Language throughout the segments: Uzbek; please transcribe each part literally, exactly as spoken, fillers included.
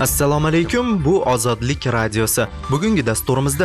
Assalomu alaykum, bu Ozodlik radiosi. Bugungi dasturimizda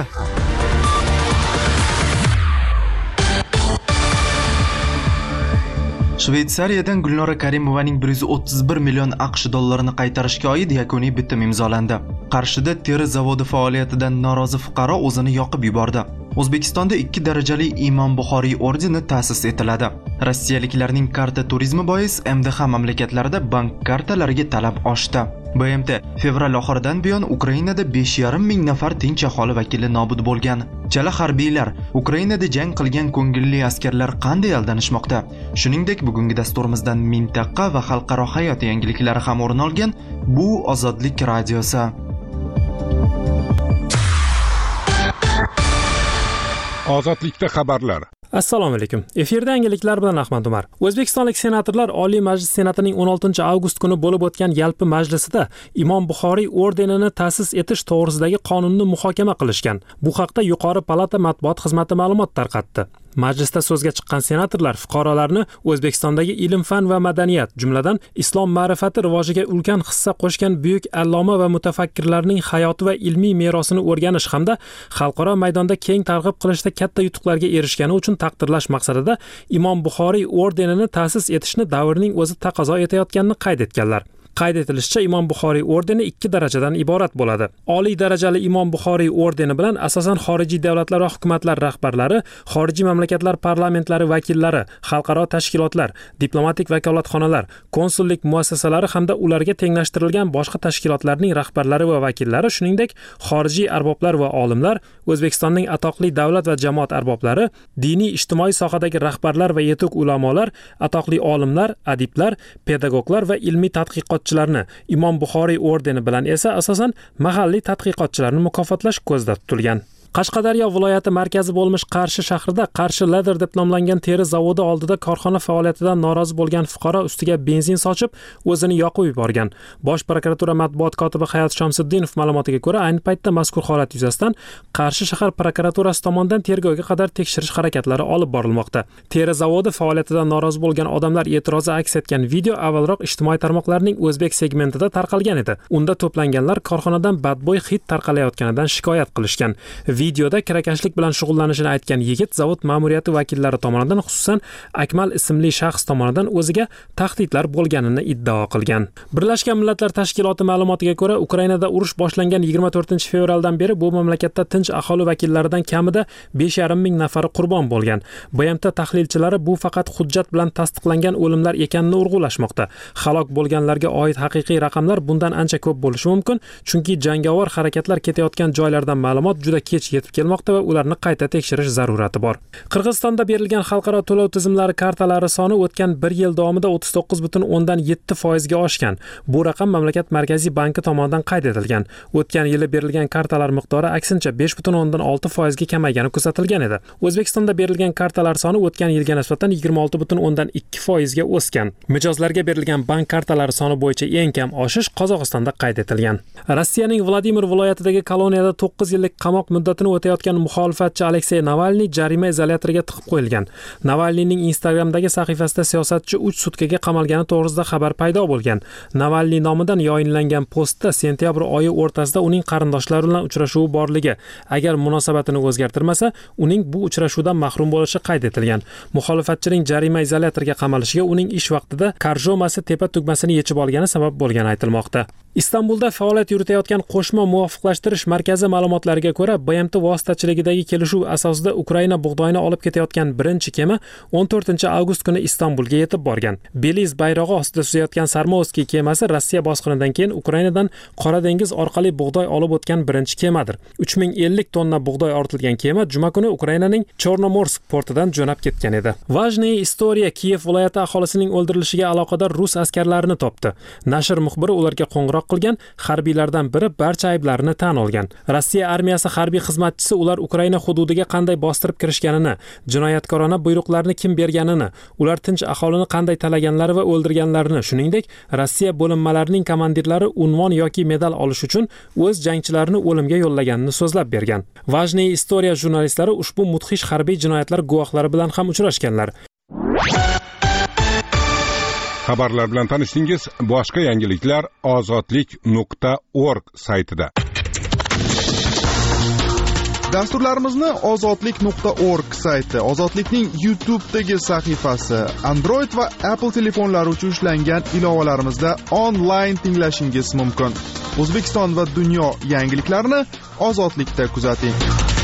Shveysariyadan Gulnora Karimovaning bir yuz o'ttiz bir million AQSh dollarini qaytarishga oid yakuniy bitim imzolandi. Qarshida teri zavodi faoliyatidan norozi fuqaro o'zini yoqib yubordi. O'zbekistonda ikki darajali Imom Buxoriy ordeni ta'sis etiladi. Rossiyaliklarning karta turizmi bois M D H mamlakatlarida bank kartalariga talab oshdi. B M T fevral oxiridan buyon Ukrainada besh yarim ming nafar tinch aholi vakili nobud bo'lgan. Chala harbiylar, Ukrainada jang qilgan ko'ngilli askarlar qanday aldanishmoqda? Shuningdek, bugungi dasturimizdan mintaqa va xalqaro hayot yangiliklari ham o'rin olgan bu Ozodlik radiosi. Ozodlikda xabarlar. Assalomu alaykum. Efirda yangiliklar bilan Ahmad Umar. O'zbekistonlik senatorlar Oliy Majlis Senatining o'n oltinchi avgust kuni bo'lib o'tgan yalpi majlisida Imom Buxoriy ordenini ta'sis etish to'g'risidagi qonunni muhokama qilishgan. Bu haqda Yuqori palata matbuot xizmati ma'lumot tarqatdi. Majlisda so'zga chiqqan senatorlar fuqarolarni O'zbekistondagi ilm-fan va madaniyat, jumladan islom ma'rifati rivojiga ulkan hissa qo'shgan buyuk alloma va mutafakkirlarning hayoti va ilmiy merosini o'rganish hamda xalqaro maydonda keng targ'ib qilishda katta yutuqlarga erishgani uchun taqdirlash maqsadida Imom Buxoriy ordenini ta'sis etishni davrning o'zi taqozo etayotganini qayd etganlar. Qayd etilishicha, Imom Buxoriy ordeni ikki darajadan iborat bo'ladi. Oliy darajali Imom Buxoriy ordeni bilan asosan xorijiy davlatlar va hukumatlar rahbarlari, xorijiy mamlakatlar parlamentlari vakillari, xalqaro tashkilotlar, diplomatik vakolatxonalar, konsullik muassasalari hamda ularga tenglashtirilgan boshqa tashkilotlarning rahbarlari va vakillari, shuningdek, xorijiy arboblar va olimlar, O'zbekistonning atoqli davlat va jamoat arboblari, diniy ijtimoiy sohadagi rahbarlar va yetuk ulamolar, atoqli olimlar, adiblar, pedagoglar va ilmiy tadqiqot Imom Buxoriy ordeni bilan esa asosan mahalliy tadqiqotchilarni mukofotlash ko'zda tutilgan. Qashqadaryo viloyati markazi bo'lmish Qarshi shahrida Qarshi Leather deb nomlangan teri zavodi oldida korxona faoliyatidan norozi bo'lgan fuqaro ustiga benzin sochib, o'zini yoqib yuborgan. Bosh prokuratura matbuot kotibi Hayot Shamsiddinov ma'lumotiga ko'ra, ayni paytda mazkur holat yuzasidan Qarshi shahar prokuraturasi tomonidan tergovga qadar tekshirish harakatlari olib borilmoqda. Teri zavodi faoliyatidan norozi bo'lgan odamlar e'tirozi aks etgan video avvalroq ijtimoiy tarmoqlarning o'zbek segmentida tarqalgan edi. Unda to'planganlar korxonadan badbo'y hid tarqalayotganidan shikoyat qilishgan. Videoda kirakashlik bilan shug'ullanishini aytgan yigit zavod ma'muriyati vakillari tomonidan, xususan Akmal ismli shaxs tomonidan o'ziga tahdidlar bo'lganini iddao qilgan. Birlashgan Millatlar Tashkiloti ma'lumotiga ko'ra, Ukrainada urush boshlangan yigirma to'rtinchi fevraldan beri bu mamlakatda tinch aholi vakillaridan kamida besh yarim ming nafari qurbon bo'lgan. B M T tahlilchilari bu faqat hujjat bilan tasdiqlangan o'limlar ekanini urg'ulashmoqda. Halok bo'lganlarga oid haqiqiy raqamlar bundan ancha ko'p bo'lishi mumkin, chunki jangovar harakatlar ketayotgan joylardan ma'lumot juda kech yetib kelmoqda va ularni qayta tekshirish zarurati bor. Qirg'izistonda berilgan xalqaro to'lov tizimlari kartalari soni o'tgan bir yil davomida o'ttiz to'qqiz butun o'ndan yetti foiz ga oshgan. Bu raqam mamlakat markaziy banki tomonidan qayd etilgan. O'tgan yili berilgan kartalar miqdori aksincha besh butun o'ndan olti foiz ga kamaygani kuzatilgan edi. O'zbekistonda berilgan kartalar soni o'tgan yilga nisbatan yigirma olti butun o'ndan ikki foiz ga o'sgan. Mijozlarga berilgan bank kartalari soni bo'yicha eng kam oshish Qozog'istonda qayd etilgan. Rossiyaning Vladimir viloyatidagi koloniyada to'qqiz yillik qamoq muddatini o'tayotgan muxolifatchi Aleksey Navalniy jarima izolyatoriga tiqib qo'yilgan. Navalniyning Instagramdagi sahifasida siyosatchi uch sutkaga qamalgani to'g'risida xabar paydo bo'lgan. Navalniy nomidan yoyinlangan postda sentyabr oyi o'rtasida uning qarindoshlari bilan uchrashuvi borligi, agar munosabatini o'zgartirmasa, uning bu uchrashuvdan mahrum bo'lishi qayd etilgan. Muxolifatchining jarima izolyatoriga qamalishiga uning ish vaqtida karjomasi tepa tugmasini yechib olgani sabab bo'lgani aytilmoqda. Istanbulda faoliyat yuritayotgan qo'shma muvofiqlashtirish markazi ma'lumotlariga ko'ra, B M T vositachiligidagi kelishuv asosida Ukraina bug'doyini olib ketayotgan birinchi kema o'n to'rtinchi avgust kuni Istanbulga yetib borgan. Beliz bayrog'i ostida suzayotgan Sarmovskiy kemasi Rossiya bosqinidan keyin Ukrainadan Qora dengiz orqali bug'doy olib o'tgan birinchi kemadir. uch ming ellik tonna bug'doy ortilgan kema juma kuni Ukrainaning Chornomorsk portidan jo'nab ketgan edi. Vajniy istoriya Kiyev viloyati aholisining o'ldirilishiga aloqador rus askarlarini topdi. Nashr muxbiri ularga qo'ng'iroq qilgan harbiylardan biri barcha ayblarini tan olgan. Rossiya armiyasi harbiy xizmatchisi ular Ukraina hududiga qanday bostirib kirishganini, jinoyatkorona buyruqlarni kim berganini, ular tinch aholini qanday talaganlari va o'ldirganlarini, shuningdek, Rossiya bo'linmalarining komandirlari unvon yoki medal olish uchun o'z jangchilarini o'limga yo'llaganini so'zlab bergan. Vajniy istoriya jurnalistlari ushbu mudhish harbiy jinoyatlar guvohlari bilan ham uchrashganlar. Xabarlar bilan tanishdingiz. Boshqa yangiliklar ozodlik nuqta org saytida. Dasturlarimizni ozodlik nuqta org sayti, Ozodlikning YouTube'dagi sahifasi, Android va Apple telefonlari uchun ishlangan ilovalarimizda onlayn tinglashingiz mumkin. O'zbekiston va dunyo yangiliklarini Ozodlikda kuzating.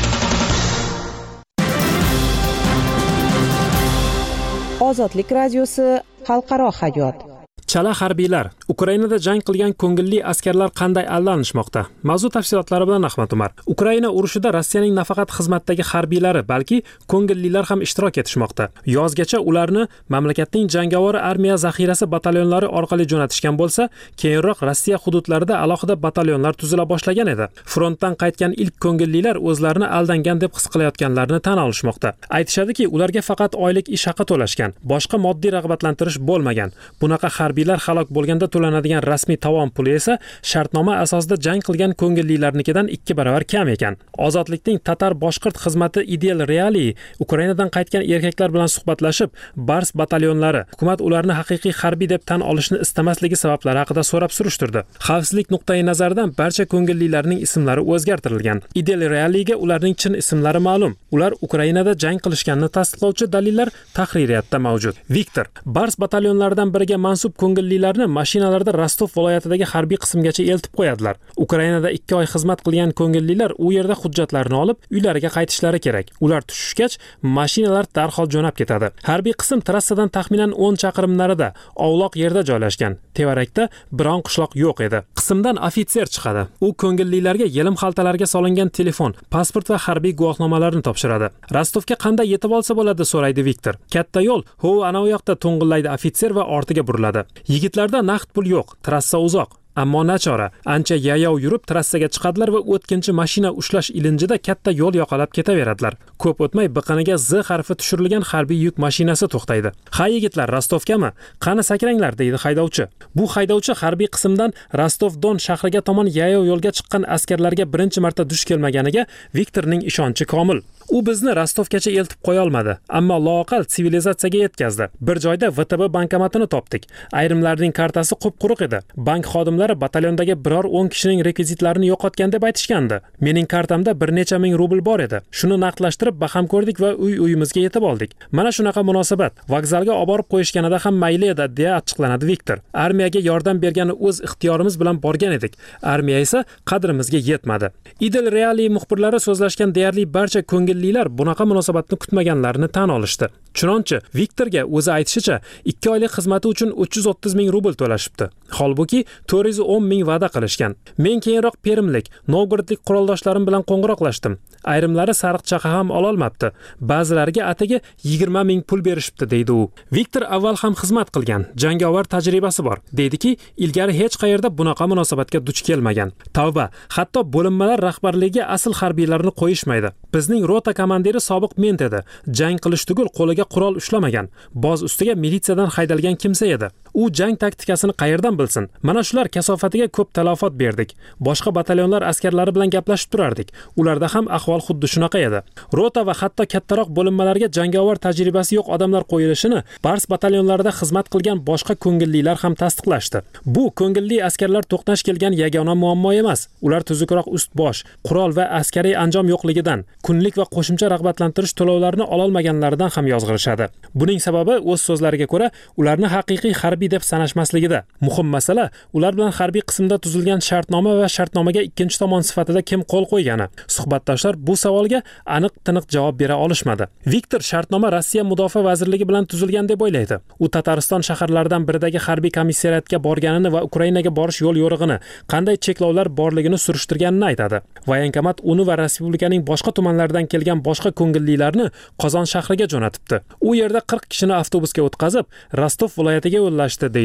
Ozodlik radiosi xalqaro hayot. Chala harbiylar, Ukrainada jang qilgan ko'ngilli askarlar qanday aldanishmoqda? Mavzu tafsilotlari bilan Ahmad Umar. Ukraina urushida Rossiyaning nafaqat xizmatdagi harbiylari, balki ko'ngillilar ham ishtirok etishmoqda. Yozgacha ularni mamlakatning jangovar armiya zaxirasi batalyonlari orqali jo'natishgan bo'lsa, keyinroq Rossiya hududlarida alohida batalyonlar tuzila boshlagan edi. Frontdan qaytgan ilk ko'ngillilar o'zlarini aldangan deb his qilayotganlarini tan olishmoqda. Aytishadiki, ularga faqat oylik ish haqi to'lashgan, boshqa moddiy rag'batlantirish bo'lmagan. Bunaqa harbiy halok bo'lganda to'lanadigan rasmiy tovon puli esa shartnoma asosida jang qilgan ko'ngillilarnikidan ikki barobar kam ekan. Ozodlikning tatar boshqirt xizmati Idel Reali Ukrainadan qaytgan erkaklar bilan suhbatlashib, Bars batalyonlari hukumat ularni haqiqiy harbiy deb tan olishni istamasligi sabablari haqida so'rab surishtirdi. Xavfsizlik nuqtai nazaridan barcha ko'ngillilarning ismlari o'zgartirilgan. Idel Realiga ularning chin ismlari ma'lum. Ular Ukrainada jang qilishganini tasdiqlovchi dalillar tahririyatda mavjud. Viktor Bars batalyonlaridan biriga mansub ko'ngillilarni mashinalarda Rostov viloyatidagi harbiy qismgacha eltib qo'yadilar. Ukrainada ikki oy xizmat qilgan ko'ngillilar u yerda hujjatlarini olib, uylariga qaytishlari kerak. Ular tushishgach, mashinalar darhol jo'nab ketadi. Harbiy qism trassadan taxminan o'n chaqirim narida, ovloq yerda joylashgan. Tevarakda biron qishloq yo'q edi. Qismdan ofitser chiqadi. U ko'ngillilarga yelim xaltalarga solingan telefon, pasport va harbiy guvohnomalarni topshiradi. Rostovga qanday yetib olsa bo'ladi, so'raydi Viktor. Katta yo'l, ho, ana u yoqda to'ng'illaydi ofitser va ortiga buriladi. Yigitlarda naqd pul yo'q, trassa uzoq. Ammo nachora, ancha yayov yurib trassaga chiqadilar va o'tkinchi mashina ushlash ilinjida katta yo'l yoqalab ketaveradilar. Ko'p o'tmay biqiniga Z harfi tushirilgan harbiy yuk mashinasi to'xtaydi. "Ha yigitlar, Rostovgami? Qani sakranglar", deydi haydovchi. Bu haydovchi harbiy qismdan Rostov-Don shahriga tomon yayov yo'lga chiqqan askarlarga birinchi marta duch kelmaganiga Viktorning ishonchi komil. U bizni Rostovgacha eltib qo'ya olmadi, ammo loaqal sivilizatsiyaga yetkazdi. Bir joyda V T B bankomatini topdik. Ayrimlarning kartasi qup-quruq edi. Bank xodimlari batalyondagi biror o'n kishining rekvizitlarini yo'qotgan deb aytishgandi. Mening kartamda bir necha ming rubl bor edi. Shuni naqdlashtirib baham ko'rdik va uy-uyimizga yetib oldik. Mana shunaqa munosabat. Vokzalga olib borib qo'yishganida ham mayli edi, deya achchiqlanadi Viktor. Armiyaga yordam bergani o'z ixtiyorimiz bilan borgan edik. Armiya esa qadrimizga yetmadi. Idel Reali muxbirlari so'zlashgan deyarli barcha ko'ngillilar bunaqa munosabatni kutmaganlarini tan olishdi. Chunonchi Viktorga o'zi aytishicha ikki oylik xizmati uchun uch yuz o'ttiz ming rubl to'lashibdi. Holbuki to'rt yuz o'n ming va'da qilishgan. Men keyinroq Permlik, Novgorodlik quroldoshlarim bilan qo'ng'iroqlashdim. Ayrimlari sariq chaqa ham ola olmabdi. Ba'zilariga atigi yigirma ming pul berishibdi, deydi u. Viktor avval ham xizmat qilgan, jangovar tajribasi bor. Deydiki, ilgari hech qayerda bunaqa munosabatga duch kelmagan. Tavba, hatto bo'linmalar rahbarligiga asl harbiylarni qo'yishmaydi. Bizning rota komandiri sobiq ment edi. Jang qilish tugul qo'liga qurol ushlamagan. Boz ustiga militsiyadan haydalgan kimsa edi. U jang taktikasini qayerdan bilsin? Mana shular kasofatiga ko'p talafot berdik. Boshqa batalyonlar askarlari bilan gaplashib turardik. Ularda ham ahvol xuddi shunaqa edi. Rota va hatto kattaroq bo'linmalarga jangovar tajribasi yo'q odamlar qo'yilishini Bars batalyonlarida xizmat qilgan boshqa ko'ngillilar ham tasdiqlashdi. Bu ko'ngilli askarlar to'qnash kelgan yagona muammo emas. Ular tuzukroq ust-bosh, qurol va askariy anjom yo'qligidan, kunlik va qo'shimcha rag'batlantirish to'lovlarini ola olmaganlaridan ham yozg'irishadi. Buning sababi o'z so'zlariga ko'ra, ularni haqiqiy harbiy deb sanashmasligida. Muhim masala, ular bilan harbiy qismda tuzilgan shartnoma va shartnomaga ikkinchi tomon sifatida kim qo'l qo'ygani. Suhbatdoshlar bu savolga aniq-tiniq javob bera olishmadi. Viktor shartnoma Rossiya Mudofaa vazirligi bilan tuzilgan deb o'ylaydi. U Tatariston shaharlaridan biridagi harbiy komissariyatga borganini va Ukrainaga borish yo'l yo'rig'ini, qanday cheklovlar borligini surishtirganini aytadi. Voyankomat uni va respublikaning boshqa tumanlaridan kelgan boshqa ko'ngillilarni Qozon shahriga jo'natibdi. U yerda qirq kishini avtobusga o'tkazib, Rostov viloyatiga yo'llashdi, deydi u.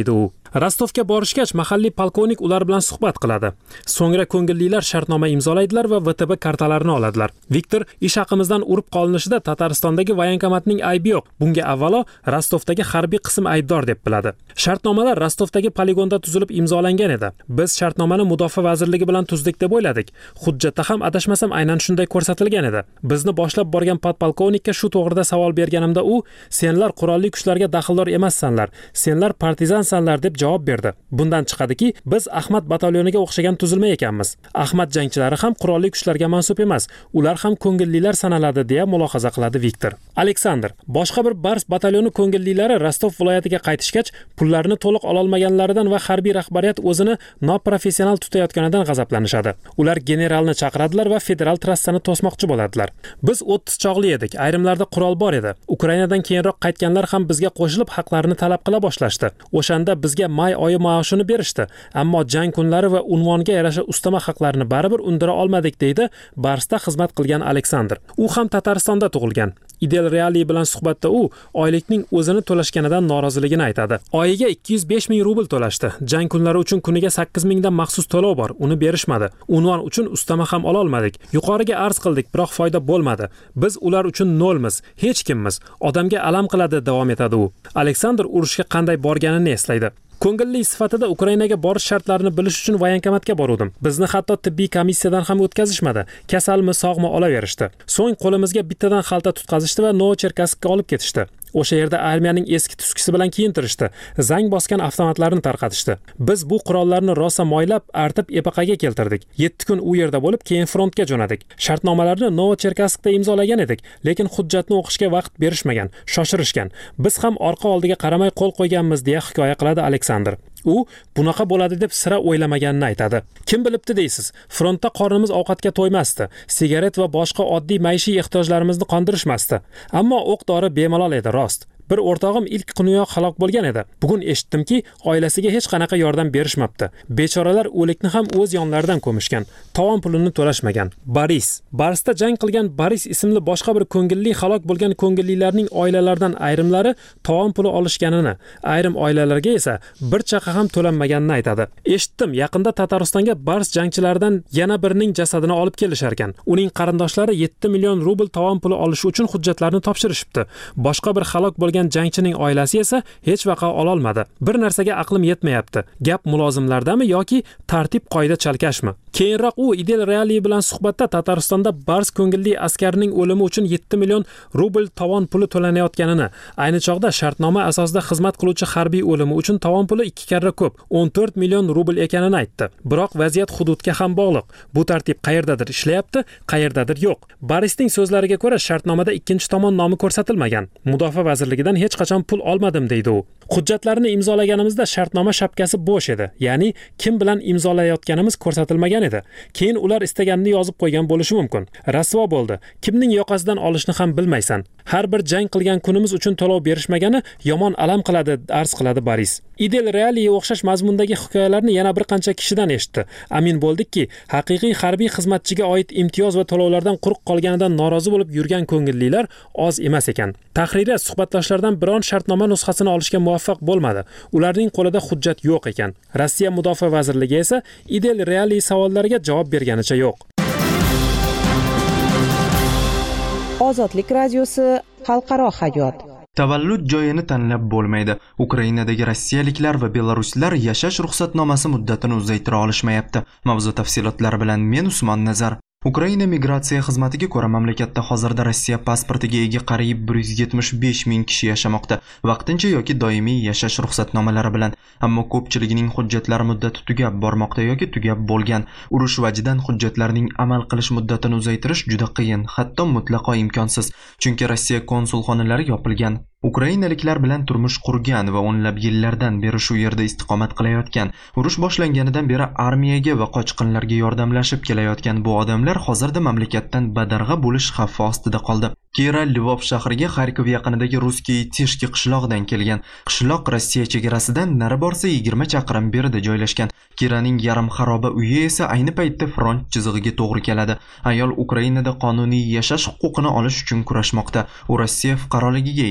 Rostovga borishgach, mahalliy polkovnik ular bilan suhbat qiladi. So'ngra ko'ngillilar shartnoma imzolaydilar va V T B kartalarini oladilar. Viktor ish haqimizdan urib qolinishida Tataristondagi voyankomatning aybi yo'q. Bunga avvalo Rostovdagi harbiy qism aybdor deb biladi. Shartnomalar Rostovdagi poligonda tuzilib imzolangan edi. Biz shartnomani mudofaa vazirligi bilan tuzdik deb o'yladik. Hujjatda ham adashmasam aynan shunday ko'rsatilgan edi. Bizni boshlab borgan podpolkovnikka shu to'g'rida savol berganimda u, senlar qurolli kuchlarga daxldor emassanlar, senlar partizansanlar deb javob berdi. Bundan chiqadiki, biz Ahmad batalyoniga o'xshagan tuzilma ekanmiz. Ahmad jangchilari ham qurolli kuchlarga mansub emas, ular ham ko'ngillilar sanaladi deya mulohaza qiladi Viktor. Aleksandr, boshqa bir Bars batalyoni ko'ngillilari Rostov viloyatiga qaytishgach, pullarini to'liq ola olmaganlaridan va harbiy rahbariyat o'zini noprofessional tutayotganidan g'azablanishadi. Ular generalni chaqiradilar va federal trassani to'smoqchi bo'ladilar. Biz o'ttiz chog'li edik, ayrimlarda qurol bor edi. Ukrainadan keyinroq qaytganlar ham bizga qo'shilib haqlarini talab qila boshlashdi. O'shanda bizga may oyi maoshini berishdi, ammo jang kunlari va unvonga yarasha ustama haqlarini baribir undira olmadik, deydi Barsda xizmat qilgan Aleksandr. U ham Tataristonda tug'ilgan. Idel Reali bilan suhbatda u oylikning o'zini to'lashganidan noroziligini aytadi. Oyiga ikki yuz besh ming rubl to'lashdi. Jang kunlari uchun kuniga sakkiz ming dan maxsus to'lov bor, uni berishmadi. Unvon uchun ustama ham ola olmadik. Yuqoriga arz qildik, biroq foyda bo'lmadi. Biz ular uchun nolmiz, hech kimmiz. Odamga alam qiladi, davom etadi u. Aleksandr urushga qanday borganini eslaydi. Ko'ngilli sifatida Ukrainaga borish shartlarini bilish uchun voyankomatga bordim. Bizni hatto tibbiy komissiyadan ham o'tkazishmadi. Kasalmi, sog'mi olaverishdi. So'ng qo'limizga bittadan xalta tutqazishdi va Novocherkasskka olib ketishdi. O'sha yerda armiyaning eski tuskisi bilan kiyintirishdi. Zang bosgan avtomatlarni tarqatishdi. Biz bu qurollarni rosa moylab, artib epaqaga keltirdik. yetti kun u yerda bo'lib, keyin frontga jo'nadik. Shartnomalarni Novocherkasskda imzolagan edik, lekin hujjatni o'qishga vaqt berishmagan, shoshirishgan. Biz ham orqa oldiga qaramay qo'l qo'yganmiz deya hikoya qiladi Aleksandr. U bunaqa bo'ladi deb sira o'ylamaganini aytadi. Kim bilibdi deysiz? Frontda qornimiz ovqatga to'ymasdi. Sigaret va boshqa oddiy maishiy ehtiyojlarimizni qondirishmasdi. Ammo o'q-dori bemalol edi, rost. Bir o'rtog'im ilk kuniyoq halok bo'lgan edi. Bugun eshitdimki, oilasiga hech qanaqa yordam berishmabdi. Bechoralar o'likni ham o'z yonlaridan ko'mishgan. Tovon pulini to'lashmagan. Boris. Barsda jang qilgan Boris ismli boshqa bir ko'ngilli halok bo'lgan ko'ngillilarning oilalaridan ayrimlari tovon puli olishganini, ayrim oilalarga esa bir chaqa ham to'lanmaganini aytadi. Eshitdim, yaqinda Tataristonga Bars jangchilaridan yana birining jasadini olib kelishar ekan. Uning qarindoshlari yetti million rubl tovon puli olish uchun hujjatlarni topshirishibdi. Boshqa bir halok bo'lgan jangchining oilasi esa hech vaqa ola olmadi. Bir narsaga aqlim yetmayapti. Gap mulozimlardami yoki tartib qoida chalkashmi? Keyinroq u Idel Reali bilan suhbatda Tataristonda Bars ko'ngilli askarining o'limi uchun yetti million rubl tovon puli to'lanayotganini, ayni chog'da shartnoma asosida xizmat qiluvchi harbiy o'limi uchun tovon puli ikki karra ko'p, o'n to'rt million rubl ekanini aytdi. Biroq vaziyat hududga ham bog'liq. Bu tartib qayerdadir ishlayapti, qayerdadir yo'q. Borisning so'zlariga ko'ra, shartnomada ikkinchi tomon nomi ko'rsatilmagan. Mudofaa vazirligidan hech qachon pul olmadim, deydi u. Hujjatlarni imzolaganimizda shartnoma shapkasi bo'sh edi. Ya'ni kim bilan imzolayotganimiz ko'rsatilmagan edi. Keyin ular istaganini yozib qo'ygan bo'lishi mumkin. Rasvo bo'ldi. Kimning yoqasidan olishni ham bilmaysan. Har bir jang qilgan kunimiz uchun to'lov berishmagani yomon alam qiladi, arz qiladi Boris. Idel Realiga o'xshash mazmundagi hikoyalarni yana bir qancha kishidan eshitdi. Amin bo'ldikki, haqiqiy harbiy xizmatchiga oid imtiyoz va to'lovlardan quruq qolganidan norozi bo'lib yurgan ko'ngillilar oz emas ekan. Tahrira suhbatdoshlardan biron shartnoma nusxasini olishga muvaffaq bo'lmadi. Ularning qo'lida hujjat yo'q ekan. Rossiya Mudofaa vazirligi esa Idel Reali savollariga javob berganicha yo'q. Ozodlik radiosi xalqaro hayot. Tavallud joyini tanlab bo'lmaydi. Ukrainadagi rossiyaliklar va belaruslar yashash ruxsatnomasi muddatini uzaytira olishmayapti. Mavzu tafsilotlari bilan men Usmon Nazar. Ukraina migratsiya xizmatiga ko'ra mamlakatda hozirda Rossiya pasportiga ega qariyb bir yuz yetmish besh ming kishi yashamoqda, vaqtincha yoki doimiy yashash ruxsatnomalari bilan. Ammo ko'pchiligining hujjatlari muddati tugab bormoqda yoki tugab bo'lgan. Urush vajidan hujjatlarning amal qilish muddatini uzaytirish juda qiyin, hatto mutlaqo imkonsiz, chunki Rossiya konsulxonalari yopilgan. Ukrainaliklar bilan turmush qurgan va o'nlab yillardan beri shu yerda istiqomat qilayotgan, urush boshlanganidan beri armiyaga va qochqinlarga yordamlashib kelayotgan bu odamlar hozirda mamlakatdan badarg'a bo'lish xavfi ostida qoldi. Kira Lvov shahriga Xarkov yaqinidagi Ruskiy Tishki qishlog'idan kelgan. Qishloq Rossiya chegarasidan nari borsa yigirma chaqirim berida joylashgan. Kiraning yarim xaroba uyi esa ayni paytda front chizig'iga to'g'ri keladi. Ayol Ukrainada qonuniy yashash huquqini olish uchun kurashmoqda. U Rossiya fuqaroligiga ega.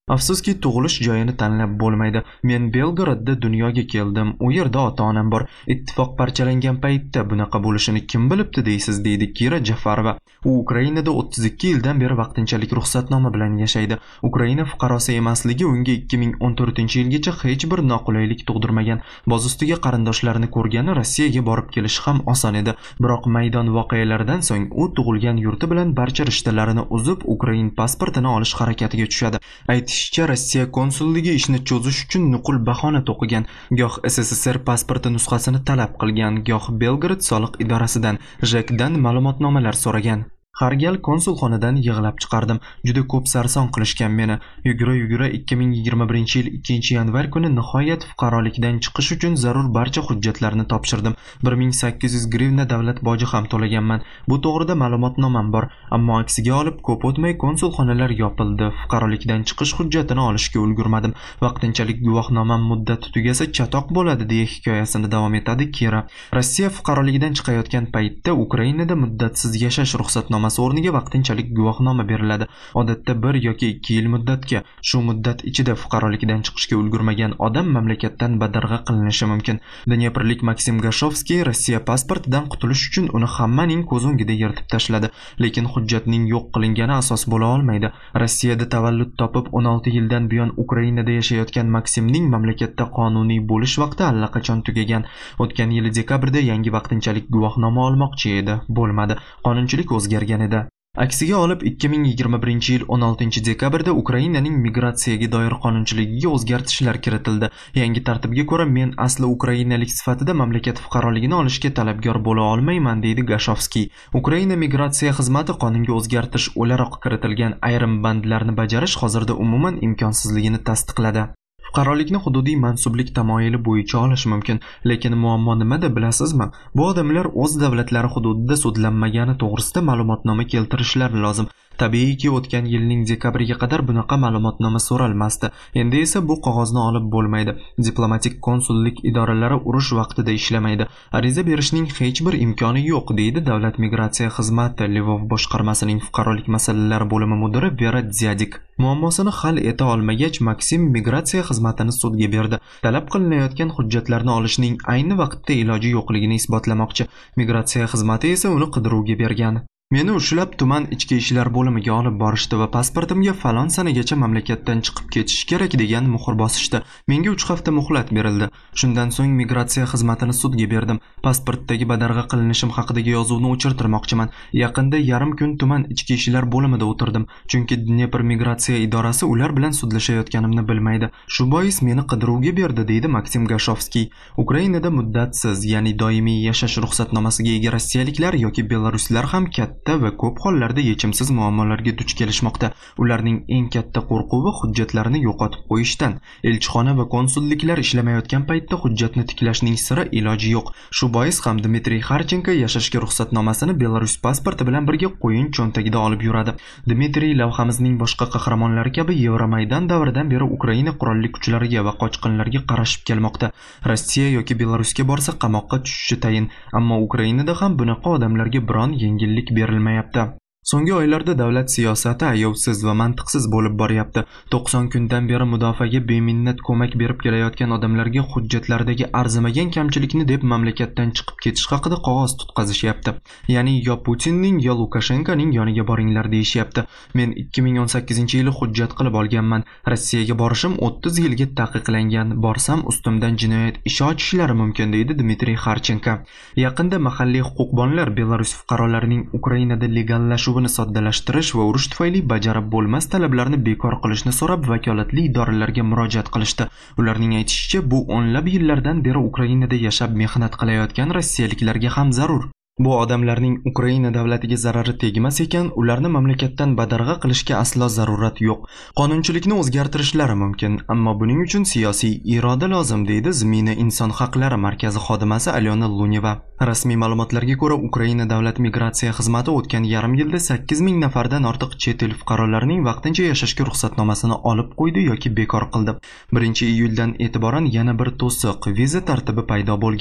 Afsuski, tug'ilish joyini tanlab bo'lmaydi. Men Belgradda dunyoga keldim. U yerda ota-onam bor. Ittifoq parchalangan paytda bunaqa bo'lishini kim bilibdi deysiz, deydi Kira Jafarova. U Ukrainada o'ttiz ikki yildan beri vaqtinchalik ruxsatnoma bilan yashaydi. Ukraina fuqarosi emasligi unga ikki ming o'n to'rtinchi yilgacha hech bir noqulaylik tug'dirmagan. Boz ustiga qarindoshlarini ko'rgani Rossiyaga borib kelishi ham oson edi. Biroq maydon voqealaridan so'ng u tug'ilgan yurti bilan barcha rishtalarini uzib, Ukrain pasportini olish harakatiga tushadi. Aytishicha, Rossiya konsulligi ishni cho'zish uchun nuqul bahona to'qigan. Goh S S S R pasporti nusxasini talab qilgan, goh Belgrad soliq idorasidan, Jekdan ma'lumotnomalar so'ragan. Har gal konsulxonadan yig'lab chiqardim. Juda ko'p sarson qilishgan meni. Yugura-yugura ikki ming yigirma birinchi yil ikkinchi yanvar kuni nihoyat fuqarolikdan chiqish uchun zarur barcha hujjatlarni topshirdim. bir ming sakkiz yuz grivna davlat boji ham to'laganman. Bu to'g'rida ma'lumotnomam bor, ammo aksiga olib ko'p o'tmay konsulxonalar yopildi. Fuqarolikdan chiqish hujjatini olishga ulgurmadim. Vaqtinchalik guvohnomam muddati tugasa chatoq bo'ladi, deya hikoyasini davom etadi Kira. Rossiya fuqaroligidan chiqayotgan paytda Ukrainada muddatsiz yashash ruxsatnomasi o'rniga vaqtinchalik guvohnoma beriladi. Odatda bir yoki ikki yil muddatga. Shu muddat ichida fuqarolikdan chiqishga ulgurmagan odam mamlakatdan badarg'a qilinishi mumkin. Dnyeprlik Maksim Gashovskiy Rossiya pasportidan qutulish uchun uni hammaning ko'z o'ngida yirtib tashladi, lekin hujjatning yo'q qilingani asos bo'la olmaydi. Rossiyada tavallud topib o'n olti yildan buyon Ukrainada yashayotgan Maksimning mamlakatda qonuniy bo'lish vaqti allaqachon tugagan. O'tgan yil dekabrda yangi vaqtinchalik guvohnoma olmoqchi edi, bo'lmadi. Qonunchilik o'zgargan edi. Aksiga olib ikki ming yigirma birinchi yil o'n oltinchi dekabrda Ukrainaning migratsiyaga doir qonunchiligiga o'zgartishlar kiritildi. Yangi tartibga ko'ra men asli ukrainalik sifatida mamlakat fuqaroligini olishga talabgor bo'la olmayman, deydi Gashovskiy. Ukraina migratsiya xizmati qonunga o'zgartirish o'laroq kiritilgan ayrim bandlarni bajarish hozirda umuman imkonsizligini tasdiqladi. Fuqarolikni hududiy mansublik tamoyili bo'yicha olish mumkin, lekin muammo nimada bilasizmi? Bu odamlar o'z davlatlari hududida sudlanmagani to'g'risida ma'lumotnoma keltirishlari lozim. Tabiiyki, o'tgan yilning dekabriga qadar bunaqa ma'lumotnoma so'ralmasdi. Endi esa bu qog'ozni olib bo'lmaydi. Diplomatik konsullik idoralari urush vaqtida ishlamaydi. Ariza berishning hech bir imkoni yo'q, deydi Davlat migratsiya xizmati Lvov boshqarmasining fuqarolik masalalari bo'limi mudiri Vera Dziadik. Muammosini hal eta olmagach, Maksim migratsiya xizmatini sudga berdi. Talab qilinayotgan hujjatlarni olishning ayni vaqtda iloji yo'qligini isbotlamoqchi. Migratsiya xizmati esa uni qidiruvga bergan. Meni ushlab tuman ichki ishlar bo'limiga olib borishdi va pasportimga falon sanagacha mamlakatdan chiqib ketish kerak degan muhr bosishdi. Menga uch hafta muhlat berildi. Shundan so'ng migratsiya xizmatini sudga berdim. Pasportdagi badarg'a qilinishim haqidagi yozuvni o'chirtirmoqchiman. Yaqinda yarim kun tuman ichki ishlar bo'limida o'tirdim, chunki Dnepr migratsiya idorasi ular bilan sudlashayotganimni bilmaydi. Shu bois meni qidiruvga berdi, deydi Maksim Gashovskiy. Ukrainada muddatsiz, ya'ni doimiy yashash ruxsatnomasiga ega rossiyaliklar yoki belaruslar ham katta va ko'p hollarda yechimsiz muammolarga duch kelishmoqda. Ularning eng katta qo'rquvi hujjatlarini yo'qotib qo'yishdan. Elchixona va konsulliklar ishlamayotgan paytda hujjatni tiklashning sira iloji yo'q. Shu bois ham Dmitriy Harchenko yashashga ruxsatnomasini Belarus pasporti bilan birga qo'yin cho'ntagida olib yuradi. Dmitriy lavhamizning boshqa qahramonlari kabi Yevromaydan davridan beri Ukraina qurolli kuchlariga va qochqinlarga qarashib kelmoqda. Rossiya yoki Belarusga borsa qamoqqa tushishi tayin, ammo Ukrainada ham bunaqa odamlarga biron yengillik berilmayapti. So'nggi oylarda davlat siyosati ayovsiz va mantiqsiz bo'lib boryapti. to'qson kundan beri mudofaaga beminnat ko'mak berib kelayotgan odamlarga hujjatlardagi arzimagan kamchilikni deb mamlakatdan chiqib ketish haqida qog'oz tutqazishyapti. Ya'ni yo Putinning yo Lukashenkoning yoniga boringlar deyishyapti. Men ikki ming o'n sakkizinchi yili hujjat qilib olganman. Rossiyaga borishim o'ttiz yilga taqiqlangan. Borsam ustimdan jinoyat ishi ochishlari mumkin, deydi Dmitriy Harchenko. Yaqinda mahalliy huquqbonlar Belarus fuqarolarining Ukrainada legallashuv soddalashtirish va urush tufayli bajarib bo'lmas talablarni bekor qilishni so'rab vakolatli idoralarga murojaat qilishdi. Ularning aytishicha, bu o'nlab yillardan beri Ukrainada yashab mehnat qilayotgan rossiyaliklarga ham zarur. Bu odamlarning Ukraina davlatiga zarari tegmas ekan, ularni mamlakatdan badarg'a qilishga aslo zarurat yo'q. Qonunchilikni o'zgartirishlari mumkin, ammo buning uchun siyosiy iroda lozim, deydi Zmina inson haqlari markazi xodimasi Alyona Luneva. Rasmiy ma'lumotlarga ko'ra, Ukraina davlat migratsiya xizmati o'tgan yarim yilda sakkiz ming nafardan ortiq chet el fuqarolarining vaqtincha yashashga ruxsatnomasini olib qo'ydi yoki bekor qildi. birinchi iyuldan e'tiboran yana bir to'siq viza tartibi paydo bo'lgan.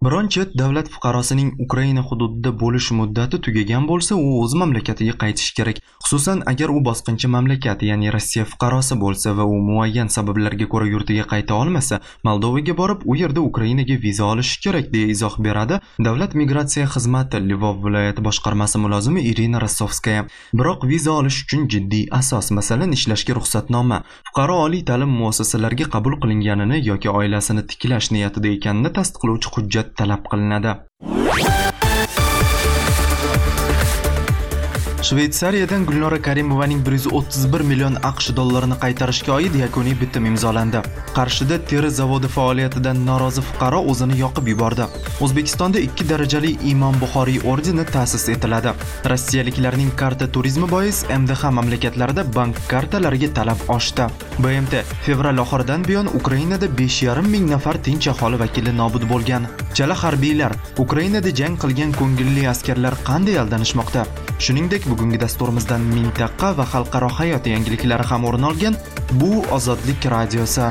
Biron chet davlat fuqarosining Ukraina hududida bo'lish muddati tugagan bo'lsa, u o'z mamlakatiga qaytishi kerak. Xususan, agar u bosqinchi mamlakat, ya'ni Rossiya fuqarosi bo'lsa va u muayyan sabablarga ko'ra yurtiga qayta olmasa, Moldovaga borib, u yerda Ukrainaga viza olishi kerak, deya izoh beradi Davlat migratsiya xizmati Lvov viloyati boshqarmasi mulozimi Irina Rossovskaya. Biroq viza olish uchun jiddiy asos, masalan, ishlashga ruxsatnoma, fuqaro oliy ta'lim muassasalariga qabul qilinganini yoki oilasini tiklash niyatida ekanini tasdiqlovchi hujjat talab qilinadi. Shveysariyadan Gulnora Karimovaning bir yuz o'ttiz bir million AQSh dollarini qaytarishga oid yakuniy bitim imzolandi. Qarshida teri zavodi faoliyatidan norozi fuqaro o'zini yoqib yubordi. O'zbekistonda ikki darajali Imom Buxoriy ordeni ta'sis etiladi. Rossiyaliklarning karta turizmi bois M D H mamlakatlarida bank kartalariga talab oshdi. B M T fevral oxiridan buyon Ukrainada besh yarim ming nafar tinch aholi vakili nobud bo'lgan. Chala harbiylar, Ukrainada jang qilgan ko'ngilli askarlar qanday aldanishmoqda? Shuningdek, bugungi dasturimizdan mintaqa va xalqaro hayot yangiliklari ham o'rin olgan. Bu Ozodlik radiosi.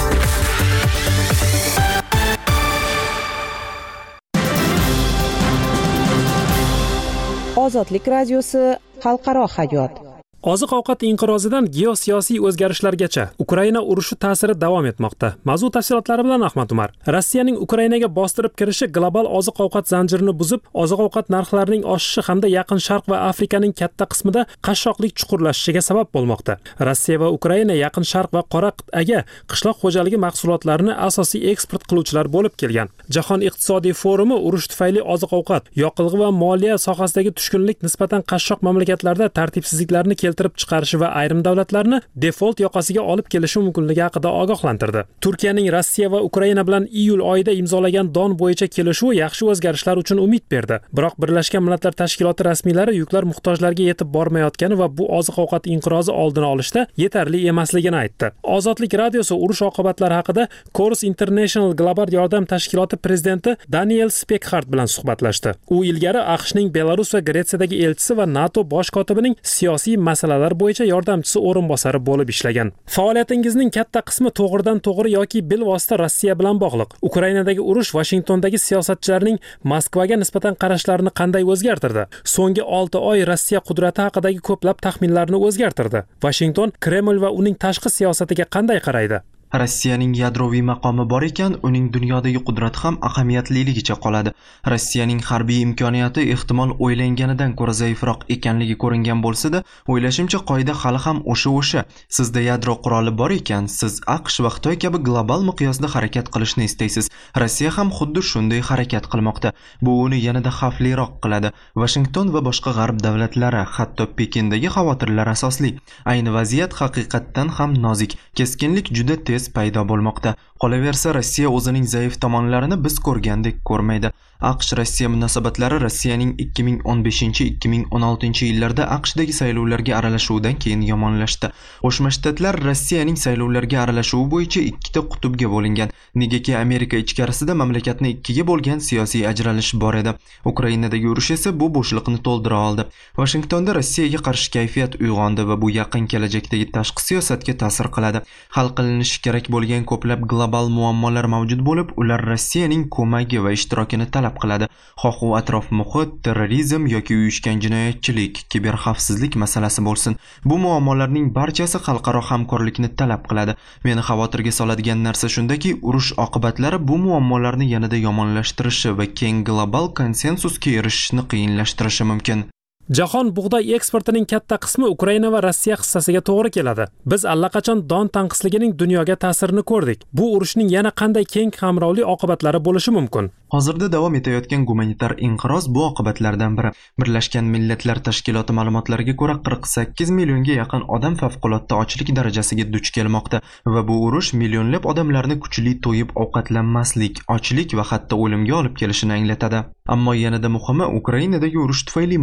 Ozodlik radiosi xalqaro hayot. Oziq-ovqat inqirozidan geosiyosiy o'zgarishlargacha Ukraina urushi ta'siri davom etmoqda. Mavzu tafsilotlari bilan Ahmad Umar. Rossiyaning Ukrainaga bostirib kirishi global oziq-ovqat zanjirini buzib, oziq-ovqat narxlarining oshishi hamda Yaqin Sharq va Afrikaning katta qismida qashshoqlik chuqurlashishiga sabab bo'lmoqda. Rossiya va Ukraina Yaqin Sharq va Qora qit'aga qishloq xo'jaligi mahsulotlarini asosiy eksport qiluvchilar bo'lib kelgan. Jahon iqtisodiy forumi urush tufayli oziq-ovqat, yoqilg'i va moliya sohasidagi tushkunlik nisbatan qashshoq mamlakatlarda tartibsizliklarni keltirib chiqarishi va ayrim davlatlarni default yoqasiga olib kelishi mumkinligi haqida ogohlantirdi. Turkiyaning Rossiya va Ukraina bilan iyul oyida imzolagan don bo'yicha kelishuvi yaxshi o'zgarishlar uchun umid berdi. Biroq Birlashgan Millatlar Tashkiloti rasmiylari yuklar muhtojlarga yetib bormayotgani va bu oziq-ovqat inqirozi oldini olishda yetarli emasligini aytdi. Ozodlik radiosi urush oqibatlari haqida Chorus International Global yordam tashkiloti prezidenti Daniel Speckhardt bilan suhbatlashdi. U ilgari AQShning Belarus va Gretsiyadagi elchisi va NATO bosh kotibining siyosiy masalalar bo'yicha yordamchisi o'rinbosari bo'lib ishlagan. Faoliyatingizning katta qismi to'g'ridan-to'g'ri yoki bilvosita Rossiya bilan bog'liq. Ukrainadagi urush Washingtondagi siyosatchilarning Moskvaga nisbatan qarashlarini qanday o'zgartirdi? So'nggi olti oy Rossiya qudrati haqidagi ko'plab taxminlarni o'zgartirdi. Washington Kreml va uning tashqi siyosatiga qanday qaraydi? Rossiyaning yadroviy maqomi bor ekan, uning dunyodagi qudrati ham ahamiyatligicha qoladi. Rossiyaning harbiy imkoniyati ehtimol o'ylanganidan ko'ra zaifroq ekanligi ko'ringan bo'lsa-da, o'ylashimcha qoida hali ham o'sha-o'sha. Sizda yadro quroli bor ekan, siz AQSh va Xitoy kabi global miqyosda harakat qilishni istaysiz. Rossiya ham xuddi shunday harakat qilmoqda. Bu uni yanada xavfliroq qiladi. Washington va boshqa g'arb davlatlari, hatto Pekindagi xavotirlar asosli. Ayni vaziyat haqiqatdan ham nozik. Keskinlik juda tez paydo bo'lmoqda. Qolaversa, Rossiya o'zining zaif tomonlarini biz ko'rgandek ko'rmaydi. AQSh-Rossiya munosabatlari Rossiyaning ikki ming o'n beshinchi ikki ming o'n oltinchi yillarda AQShdagi saylovlarga aralashuvidan keyin yomonlashdi. Qo'shma Shtatlar Rossiyaning saylovlarga aralashuvi bo'yicha ikkita qutbga bo'lingan. Negaki Amerika ichkarisida mamlakatni ikkiga bo'lgan siyosiy ajralish bor edi. Ukrainadagi urush esa bu bo'shliqni to'ldira oldi. Washingtonda Rossiyaga qarshi kayfiyat uyg'ondi va bu yaqin kelajakdagi tashqi siyosatga ta'sir qiladi. Hal qilinishi kerak bo'lgan ko'plab global muammolar mavjud bo'lib, ular Rossiyaning ko'magi va ishtirokini talab qiladi. Xoh u atrof muhit, terrorizm yoki uyushgan jinoyatchilik, kiberxavfsizlik masalasi bo'lsin. Bu muammolarning barchasi xalqaro hamkorlikni talab qiladi. Meni xavotirga soladigan narsa shundaki, urush oqibatlari bu muammolarni yanada yomonlashtirishi va keng global konsensusga erishishni qiyinlashtirishi mumkin. Jahon bug'doy eksportining katta qismi Ukraina va Rossiya hissasiga to'g'ri keladi. Biz allaqachon don tanqisligining dunyoga ta'sirini ko'rdik. Bu urushning yana qanday keng qamrovli oqibatlari bo'lishi mumkin? Hozirda davom etayotgan gumanitar inqiroz bu oqibatlardan biri. Birlashgan Millatlar Tashkiloti ma'lumotlariga ko'ra qirq sakkiz millionga yaqin odam favqulodda ochlik darajasiga duch kelmoqda va bu urush millionlab odamlarni kuchli to'yib ovqatlanmaslik, ochlik va hatto o'limga olib kelishini anglatadi. Ammo yanada muhimi, Ukrainadagi urush tufayli mart oyida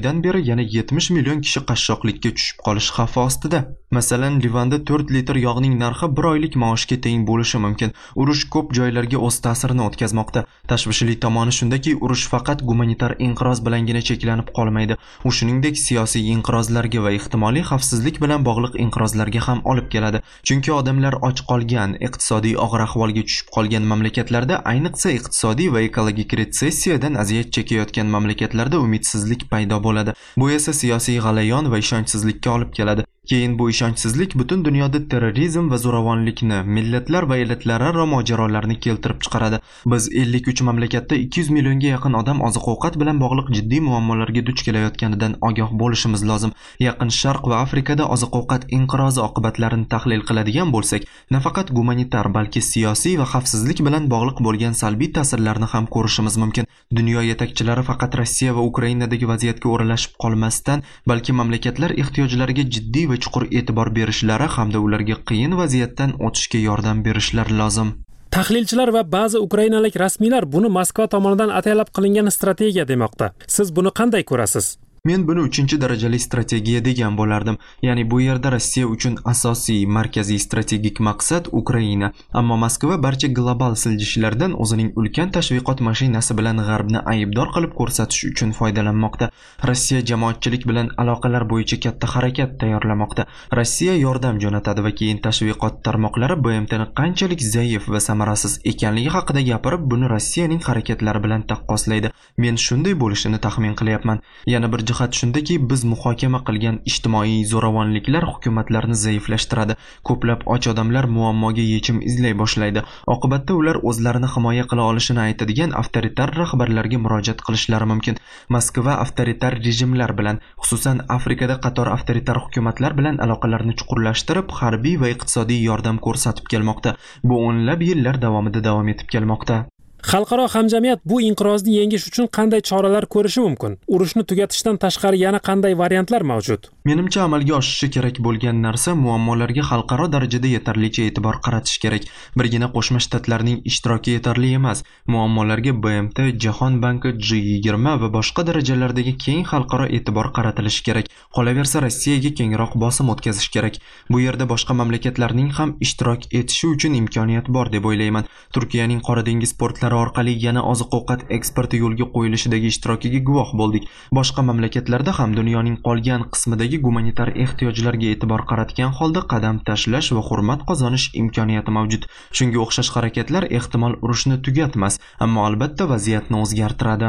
oydan beri yana yetmish million kishi qashshoqlikka tushib qolish xavfi ostida. Masalan, Livanda to'rt litr yog'ning narxi bir oylik maoshga teng bo'lishi mumkin. Urush ko'p joylarga o'z ta'sirini o'tkazmoqda. Tashvishli tomoni shundaki, urush faqat gumanitar inqiroz bilangina cheklanib qolmaydi. U shuningdek siyosiy inqirozlarga va ehtimoliy xavfsizlik bilan bog'liq inqirozlarga ham olib keladi. Chunki odamlar och qolgan, iqtisodiy og'ir ahvolga tushib qolgan mamlakatlarda, ayniqsa iqtisodiy va ekologik retsessiyadan aziyat chekayotgan mamlakatlarda umidsizlik paydo bo'ladi. Bu esa siyosiy g'alayon va ishonchsizlikka olib keladi. Keyin bu ishonchsizlik butun dunyoda terrorizm va zo'ravonlikni, millatlar va elatlararo mojarolarni keltirib chiqaradi. Biz ellik uch mamlakatda ikki yuz millionga yaqin odam oziq-ovqat bilan bog'liq jiddiy muammolarga duch kelayotganidan ogoh bo'lishimiz lozim. Yaqin Sharq va Afrikada oziq-ovqat inqirozi oqibatlarini tahlil qiladigan bo'lsak, nafaqat gumanitar, balki siyosiy va xavfsizlik bilan bog'liq bo'lgan salbiy ta'sirlarni ham ko'rishimiz mumkin. Dunyo yetakchilari faqat Rossiya va Ukrainadagi vaziyatga o'ralashib qolmasdan, balki mamlakatlar ehtiyojlariga jiddiy va chuqur e'tibor berishlari hamda ularga qiyin vaziyatdan o'tishga yordam berishlari lozim. Tahlilchilar va ba'zi ukrainalik rasmiylar buni Moskva tomonidan ataylab qilingan strategiya demoqda. Siz buni qanday ko'rasiz? Men buni uchinchi darajali strategiya degan bo'lardim. Ya'ni bu yerda Rossiya uchun asosiy, markaziy strategik maqsad Ukraina, ammo Moskva barcha global siljishlardan o'zining ulkan tashviqot mashinasi bilan G'arbni aybdor qilib ko'rsatish uchun foydalanmoqda. Rossiya jamoatchilik bilan aloqalar bo'yicha katta harakat tayyorlamoqda. Rossiya yordam jo'natadi va keyin tashviqot tarmoqlari B M Tni qanchalik zaif va samarasiz ekanligi haqida gapirib, buni Rossiyaning harakatlari bilan taqqoslaydi. Men shunday bo'lishini taxmin qilyapman. Yana bir jihat shundaki, biz muhokama qilgan ijtimoiy zo'ravonliklar hukumatlarni zaiflashtiradi. Ko'plab och odamlar muammoga yechim izlay boshlaydi. Oqibatda ular o'zlarini himoya qila olishini aytadigan avtoritar rahbarlarga murojaat qilishlari mumkin. Moskva avtoritar rejimlar bilan, xususan Afrikada qator avtoritar hukumatlar bilan aloqalarni chuqurlashtirib, harbiy va iqtisodiy yordam ko'rsatib kelmoqda. Bu o'nlab yillar davomida davom etib kelmoqda. Xalqaro hamjamiyat bu inqirozni yengish uchun qanday choralar ko'rishi mumkin? Urushni tugatishdan tashqari yana qanday variantlar mavjud? Menimcha amalga oshishi kerak bo'lgan narsa muammolarga xalqaro darajada yetarlicha e'tibor qaratish kerak. Birgina Qo'shma Shtatlarning ishtiroki yetarli emas. Muammolarga B M T, Jahon banki, G yigirma va boshqa darajalardagi keng xalqaro e'tibor qaratilishi kerak. Qolaversa, Rossiyaga kengroq bosim o'tkazish kerak. Bu yerda boshqa mamlakatlarning ham ishtirok etishi uchun imkoniyat bor deb o'ylayman. Turkiyaning Qora dengiz portlari orqali yana oziq-ovqat eksporti yo'lga qo'yilishidagi ishtirokiga guvoh bo'ldik. Boshqa mamlakatlarda ham dunyoning qolgan qismidagi gumanitar ehtiyojlarga e'tibor qaratgan holda qadam tashlash va hurmat qozonish imkoniyati mavjud. Shunga o'xshash harakatlar ehtimol urushni tugatmas, ammo albatta vaziyatni o'zgartiradi.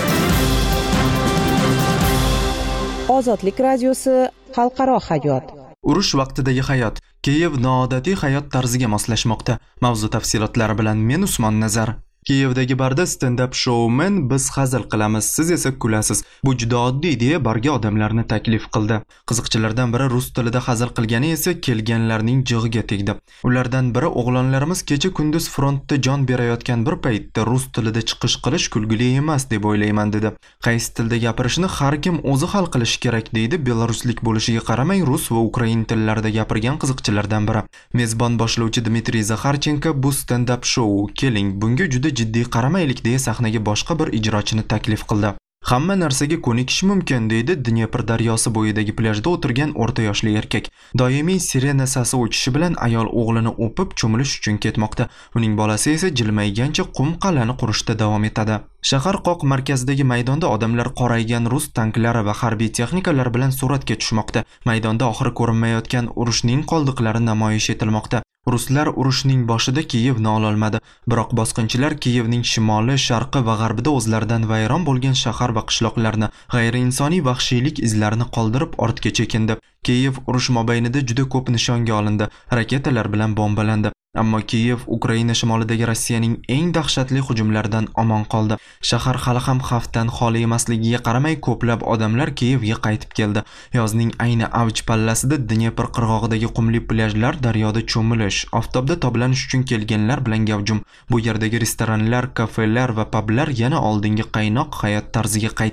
Ozodlik radiosi xalqaro hayot. Urush vaqtidagi hayot. Kiyev noodatiy hayot tarziga moslashmoqda. Mavzu tafsilotlari bilan men Usmon Nazar. Kiyevdagi barda stand-up shoumen biz hazil qilamiz, siz esa kulasiz. Bu juda oddiy deya barga odamlarni taklif qildi. Qiziqchilardan biri rus tilida hazil qilgani esa kelganlarning jig'iga tegdi. Ulardan biri o'g'lonlarimiz kecha kunduz frontda jon berayotgan bir paytda rus tilida chiqish qilish kulgili emas deb o'ylayman dedi. Qaysi tilda gapirishni har kim o'zi hal qilishi kerak deydi belaruslik bo'lishiga qaramay rus va ukrain tillarida gapirgan qiziqchilardan biri. Mezbon boshlovchi Dmitriy Zakharchenko bu stand-up show keling bunga juda jiddiy qaramaylik deya sahnaga boshqa bir ijrochini taklif qildi. Hamma narsaga ko'nikish mumkin deydi Dnepr daryosi bo'yidagi plyajda o'tirgan o'rta yoshli erkak. Doimiy sirena sasi o'chishi bilan ayol o'g'lini o'pib cho'milish uchun ketmoqda. Uning bolasi esa jilmaygancha qum qal'ani qurishda davom etadi. Shahar qoq markazidagi maydonda odamlar qoraygan rus tanklari va harbiy texnikalar bilan suratga tushmoqda. Maydonda oxiri ko'rinmayotgan urushning qoldiqlari namoyish etilmoqda. Ruslar urushning boshida Kiyevni ololmadi, biroq bosqinchilar Kiyevning shimoli, sharqi va g'arbida o'zlaridan vayron bo'lgan shahar va qishloqlarni, g'ayriinsoniy vahshiylik izlarini qoldirib ortga chekindi. Kiyev urush mobaynida juda ko'p nishonga olindi, raketalar bilan bombalandi. Ammo Kiyev Ukraina shimolidagi Rossiyaning eng dahshatli hujumlaridan omon qoldi. Shahar hali ham xavfdan xoli emasligiga qaramay ko'plab odamlar Kiyevga qaytib keldi. Yozning ayni avj pallasida Dnepr qirg'og'idagi qumli plyajlar, daryoda cho'milish, oftobda toblanish uchun kelganlar bilan gavjum. Bu yerdagi restoranlar, kafelar va pablar yana oldingi qaynoq hayot tarziga qaytgan.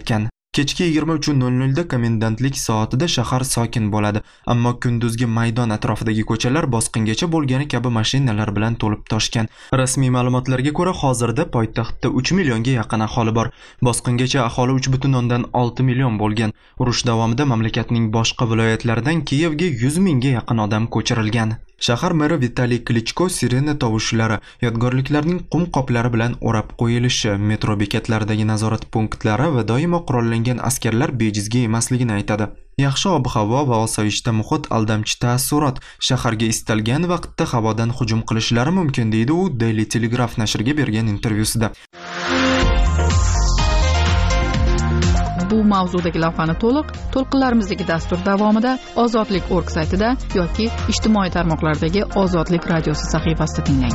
Kechki yigirma uch nol nol da komendantlik soatida shahar sokin bo'ladi, ammo kunduzgi maydon atrofidagi ko'chalar bosqingacha bo'lgani kabi mashinalar bilan to'lib toshgan. Rasmiy ma'lumotlarga ko'ra, hozirda poytaxtda uch millionga yaqin aholi bor. Bosqingacha aholi uch butun o'ndan olti million bo'lgan. Urush davomida mamlakatning boshqa viloyatlaridan Kiyevga yuz mingga yaqin odam ko'chirilgan. Shahar meri Vitaliy Klichko sirena tovushlari, yodgorliklarning qum qoplari bilan o'rab qo'yilishi, metro bekatlaridagi nazorat punktlari va doimo qurollangan askarlar bejizga emasligini aytadi. Yaxshi ob-havo va osoyishta muhit aldamchi taassurot, shaharga istalgan vaqtda havodan hujum qilishlari mumkin, deydi u Daily Telegraph nashriga bergan intervyusida. Bu mavzudagi lavhani to'liq to'lqinlarimizdagi dastur davomida ozodlik nokta org saytida yoki ijtimoiy tarmoqlardagi Ozodlik radiosi sahifasida tinglang.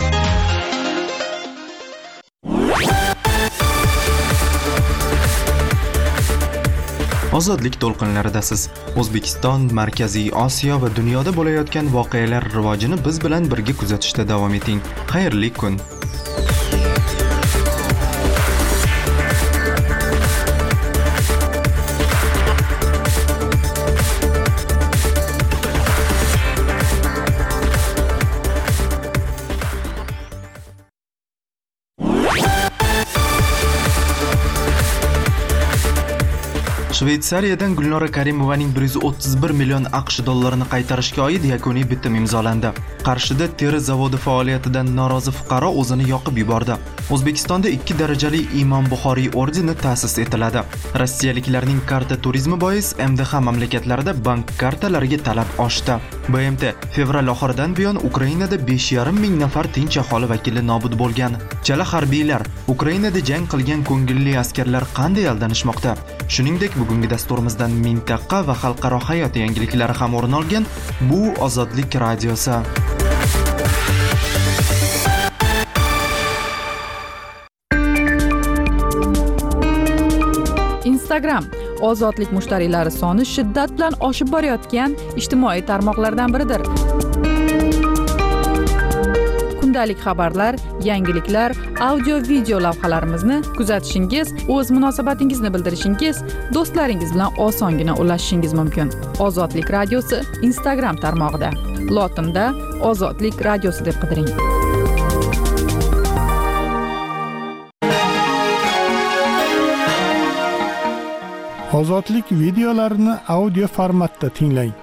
Ozodlik to'lqinlaridasiz. O'zbekiston, Markaziy Osiyo va dunyoda bo'layotgan voqealar rivojini biz bilan birga kuzatishda davom eting. Xayrli kun. Shveysariyadan Gulnora Karimovaning bir yuz o'ttiz bir million AQSh dollarini qaytarishga oid yakuniy bitim imzolandi. Qarshida teri zavodi faoliyatidan norozi fuqaro o'zini yoqib yubordi. O'zbekistonda ikki darajali Imom Buxoriy ordeni ta'sis etiladi. Rossiyaliklarning karta turizmi bois M D H mamlakatlarida bank kartalariga talab oshdi. B M T fevral oxiridan buyon Ukrainada besh yarim ming nafar tinch aholi vakili nobud bo'lgan. Chala harbiylar, Ukrainada jang qilgan ko'ngilli askarlar qanday aldanishmoqda? Shuningdek, bugungi dasturimizdan mintaqa va xalqaro hayot yangiliklari ham o'rin olgan. Bu Ozodlik radiosi. Instagram ozodlik mushtariylari soni shiddat bilan oshib borayotgan ijtimoiy tarmoqlardan biridir. Kundalik xabarlar, yangiliklar, audio-video lavhalarimizni kuzatishingiz, o'z munosabatingizni bildirishingiz, do'stlaringiz bilan osongina ulashishingiz mumkin. Ozodlik radiosi Instagram tarmog'ida. Lotinda Ozodlik radiosi deb qidiring. Ozodlik videolarini audio formatda tinglang.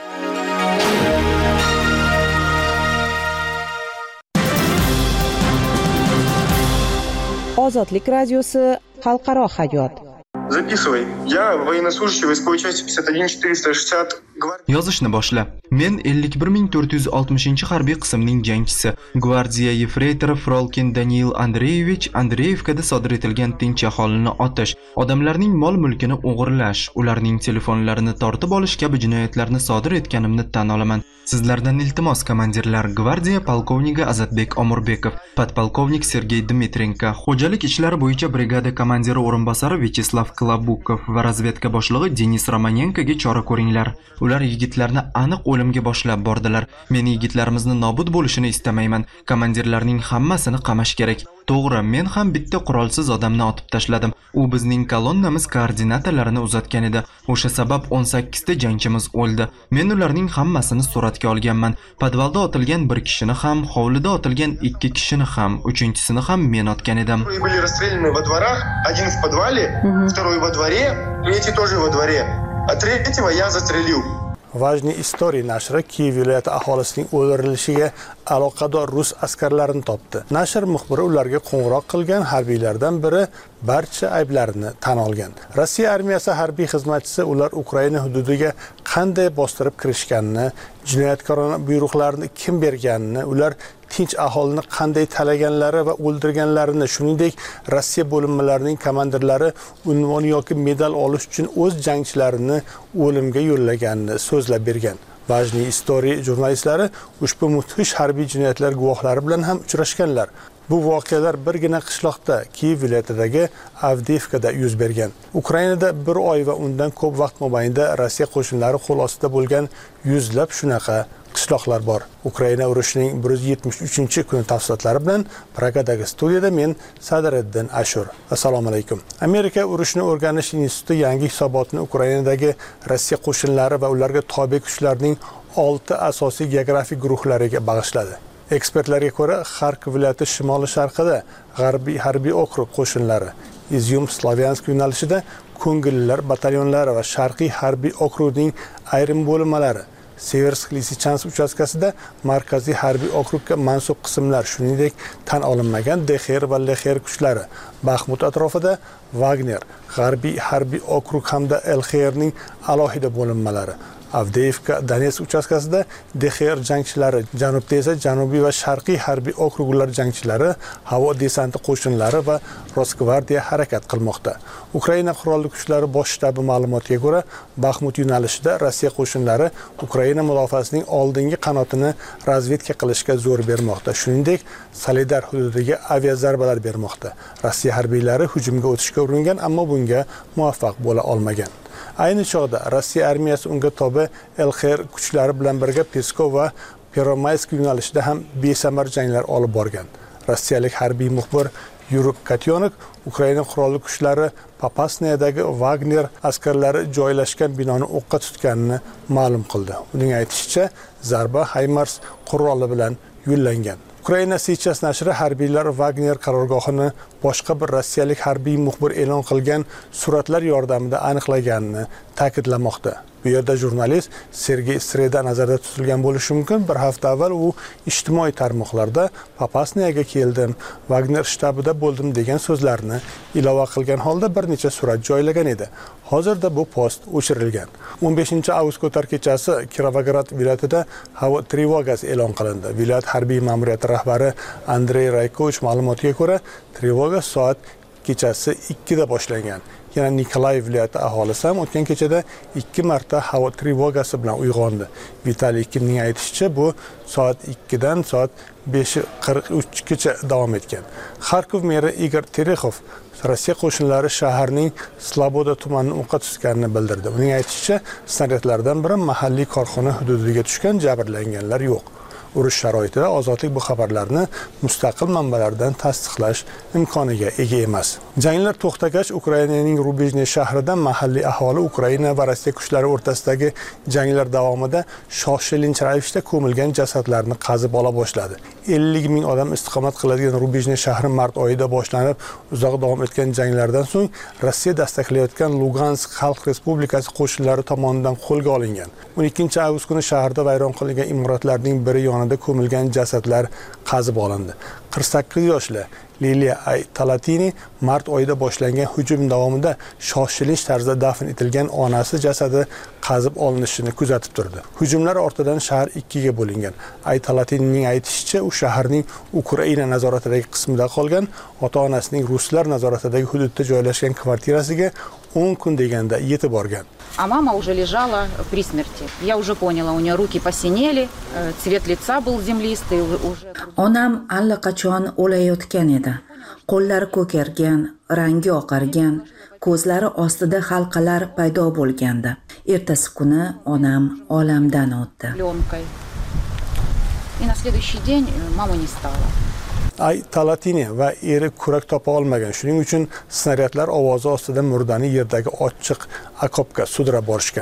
Ozodlik radiosi xalqaro hayot. Записывай. Я военнослужащий войсковой части пятьдесят один четыреста шестьдесят. Yozishni boshla. Men ellik bir ming to'rt yuz oltmishinchi harbiy qismning jangchisi, gvardiya yefreytori Frolkin Daniil Andreyevich Andreyevkada sodir etilgan tinch aholini otish, odamlarning mol-mulkini o'g'irlash, ularning telefonlarini tortib olish kabi jinoyatlarni sodir etganimni tan olaman. Sizlardan iltimos, komandirlar, gvardiya polkovniki Azatbek Omurbekov, podpolkovnik Sergey Dmitrenko, xo'jalik ishlari bo'yicha brigada komandiri o'rinbosari Vyacheslav Klabukov va razvedka boshlig'i Denis Romanenkoga chora ko'ringlar. Ular yigitlarni aniq o'limga boshlab bordilar. Men yigitlarimizni nobud bo'lishini istamayman. Komandirlarning hammasini qamash kerak. To'g'ri, men ham bitta qurolsiz odamni otib tashladim. U bizning kolonnamiz koordinatalarini uzatgan edi. O'sha sabab o'n sakkizta jangchimiz o'ldi. Men ularning hammasini suratga olganman. Podvalda otilgan bir kishini ham, hovlida otilgan ikki kishini ham, uchinchisini ham men otgan edim. Были расстреляны во дворах, один в подвале, второй во дворе, третий тоже во дворе. А третьего я застрелил. Vajni Istoriya nashri Kiyev viloyati aholisining o'ldirilishiga aloqador rus askarlarini topdi. Nashr muxbiri ularga qo'ng'iroq qilgan harbiylardan biri barcha ayblarini tan olgan. Rossiya armiyasi harbiy xizmatchisi ular Ukraina hududiga qanday bostirib kirishganini, jinoyatkorona buyruqlarni kim berganini, ular tinch aholini qanday talaganlari va o'ldirganlarini, shuningdek Rossiya bo'linmalarining komandirlari unvon yoki medal olish uchun o'z jangchilarini o'limga yo'llaganini so'zlab bergan. Vajni Istoriya jurnalistlari ushbu mudhish harbiy jinoyatlar guvohlari bilan ham uchrashganlar. Bu voqealar birgina qishloqda, Kiyev viloyatidagi Avdiivkada yuz bergan. Ukrainada bir oy va undan ko'p vaqt mobaynida Rossiya qo'shinlari qo'l ostida bo'lgan yuzlab shunaqa qishloqlar bor. Ukraina urushining bir yuz yetmish uchinchi kuni tafsilotlari bilan Pragadagi studiyada men Sadriddin Ashur. Assalomu alaykum. Amerika urushni o'rganish instituti yangi hisobotni Ukrainadagi Rossiya qo'shinlari va ularga tobe kuchlarning olti asosiy geografik guruhlariga bag'ishladi. Ekspertlarga ko'ra, Xarkov viloyati shimoli-sharqida G'arbiy harbiy okrug qo'shinlari, Izyum Slavyansk yo'nalishida ko'ngillilar batalyonlari va Sharqiy harbiy okrugning ayrim bo'linmalari, Seversk-Lisichansk uchastkasida markaziy harbiy okrugga mansub qismlar, shuningdek tan olinmagan Dexer va Lexer kuchlari, Baxmut atrofida Wagner, G'arbiy harbiy okrug hamda Elxerning alohida bo'linmalari, Avdeevka Donetsk uchastkasida Dexer jangchilari, janubda esa Janubiy va Sharqiy harbiy okruglar jangchilari, havo desanti qo'shinlari va Rosgvardiya harakat qilmoqda. Ukraina qurolli kuchlari bosh shtabi ma'lumotiga ko'ra, Baxmut yo'nalishida Rossiya qo'shinlari Ukraina mudofaasining oldingi qanotini razvedka qilishga zo'r bermoqda. Shuningdek, Soledar hududiga aviazarbalar bermoqda. Rossiya harbiylari hujumga o'tishga uringan, ammo bunga muvaffaq bo'la olmagan. Ayni chog'da Rossiya armiyasi unga tobe Elxer kuchlari bilan birga Peskov va Peromaysk yo'nalishida ham besamar janglar olib borgan. Rossiyalik harbiy muxbir Yuruk Katyonok Ukraina qurolli kuchlari Popasnayadagi Wagner askarlari joylashgan binoni o'qqa tutganini ma'lum qildi. Uning aytishicha, zarba HIMARS quroli bilan yo'llangan. Ukraina Сейчас nashri harbiylar Wagner qarorgohini boshqa bir rossiyalik harbiy muxbir e'lon qilgan suratlar yordamida aniqlaganini ta'kidlamoqda. Bu yerda jurnalist Sergey Streda nazarda tutilgan bo'lishi mumkin. Bir hafta avval u ijtimoiy tarmoqlarda Popasnayaga keldim, Wagner shtabida bo'ldim degan so'zlarni ilova qilgan holda bir necha surat joylagan edi. Hozirda bu post o'chirilgan. o'n beshinchi avgust ko'tar kechasi Kirovograd viloyatida havo trevogasi e'lon qilindi. Viloyat harbiy ma'muriyati rahbari Andrey Raykovich ma'lumotiga ko'ra, trevoga soat kechasi ikkida boshlangan. Yana Nikolayev viloyati aholisi ham o'tgan kechada ikki marta havo trevogasi bilan uyg'ondi. Vitaliy Kimning aytishicha, bu soat ikkidan soat besh qirq uchgacha davom etgan. Xarkov meri Igor Terexov Rossiya qo'shinlari shaharning Sloboda tumanini o'qqa tutganini bildirdi. Uning aytishicha, snaryadlardan biri mahalliy korxona hududiga tushgan, jabrlanganlar yo'q. Urush sharoitida ozodlik bu xabarlarni mustaqil manbalardan tasdiqlash imkoniga ega emas. Janglar to'xtagach, Ukrainaning Rubejniy shahrida mahalliy aholi Ukraina va Rossiya kuchlari o'rtasidagi janglar davomida shoshilinch ravishda ko'milgan jasadlarni qazib ola boshladi. ellik ming odam istiqomat qiladigan Rubejniy shahri mart oyida boshlanib, uzoq davom etgan janglardan so'ng Rossiya dastaklayotgan Lugansk Xalq Respublikasi qo'shinlari tomonidan qo'lga olingan. o'n ikkinchi avgust kuni shaharda vayron qilingan imoratlarning biri yonida ko'milgan jasadlar qazib olindi. qirq sakkiz yoshli Liliya Talatini mart oyida boshlangan hujum davomida shoshilinch tarzda dafn etilgan onasi jasadi qazib olinishini kuzatib turdi. Hujumlar ortidan shahar ikkiga bo'lingan. Ay Talatinining aytishicha, u shaharning Ukraina nazoratidagi qismida qolgan, ota-onasining ruslar nazoratidagi hududda joylashgan kvartirasiga o'n kun deganda yetib borgan. А мама уже лежала при смерти. Я уже поняла, у нее руки посинели, цвет лица был землистый, уже. Onam allaqachon o'layotgan edi. Qo'llari ko'kargan, rangi oqargan, ko'zlari ostida halqalar paydo bo'lgandi. Ertasi kuni onam olamdan o'tdi. И на следующий день мамы не стало. Ay Talatini va eri kurak topa olmagan. Shuning uchun snaryadlar ovozi ostida murdani yerdagi ochiq okopga sudra borishgan.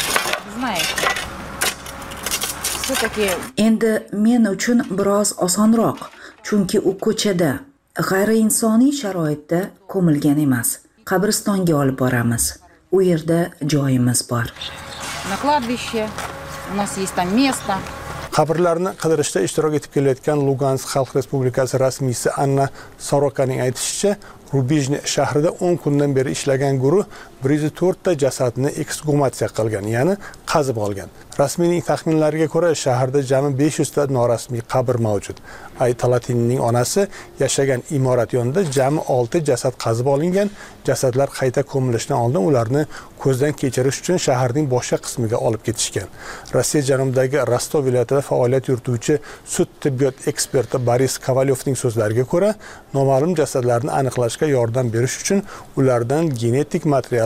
Endi men uchun biroz osonroq, chunki u ko'chada, g'ayriinsoniy sharoitda ko'milgan emas. Qabristonga olib boramiz. U yerda joyimiz bor. На кладбище у нас есть там место. Qabrlarni qidirishda ishtirok etib kelayotgan Lugansk Xalq Respublikasi rasmiysi Anna Sorokaning aytishicha, Rubejniy shahrida o'n kundan beri ishlagan guruh bir yuz to'rt ta jasadni eksgumatsiya qilgan, ya'ni qazib olgan. Rasmiyning taxminlariga ko'ra, shaharda jami besh yuz ta norasmiy qabr mavjud. Ay Talatinining onasi yashagan imorat yonida jami olti jasad qazib olingan. Jasadlar qayta ko'milishdan oldin ularni ko'zdan kechirish uchun shaharning boshqa qismiga olib ketishgan. Rossiya janubidagi Rostov viloyatida faoliyat yurituvchi sud tibbiyot eksperti Boris Kovalyovning so'zlariga ko'ra, noma'lum jasadlarni aniqlashga yordam berish uchun ulardan genetik material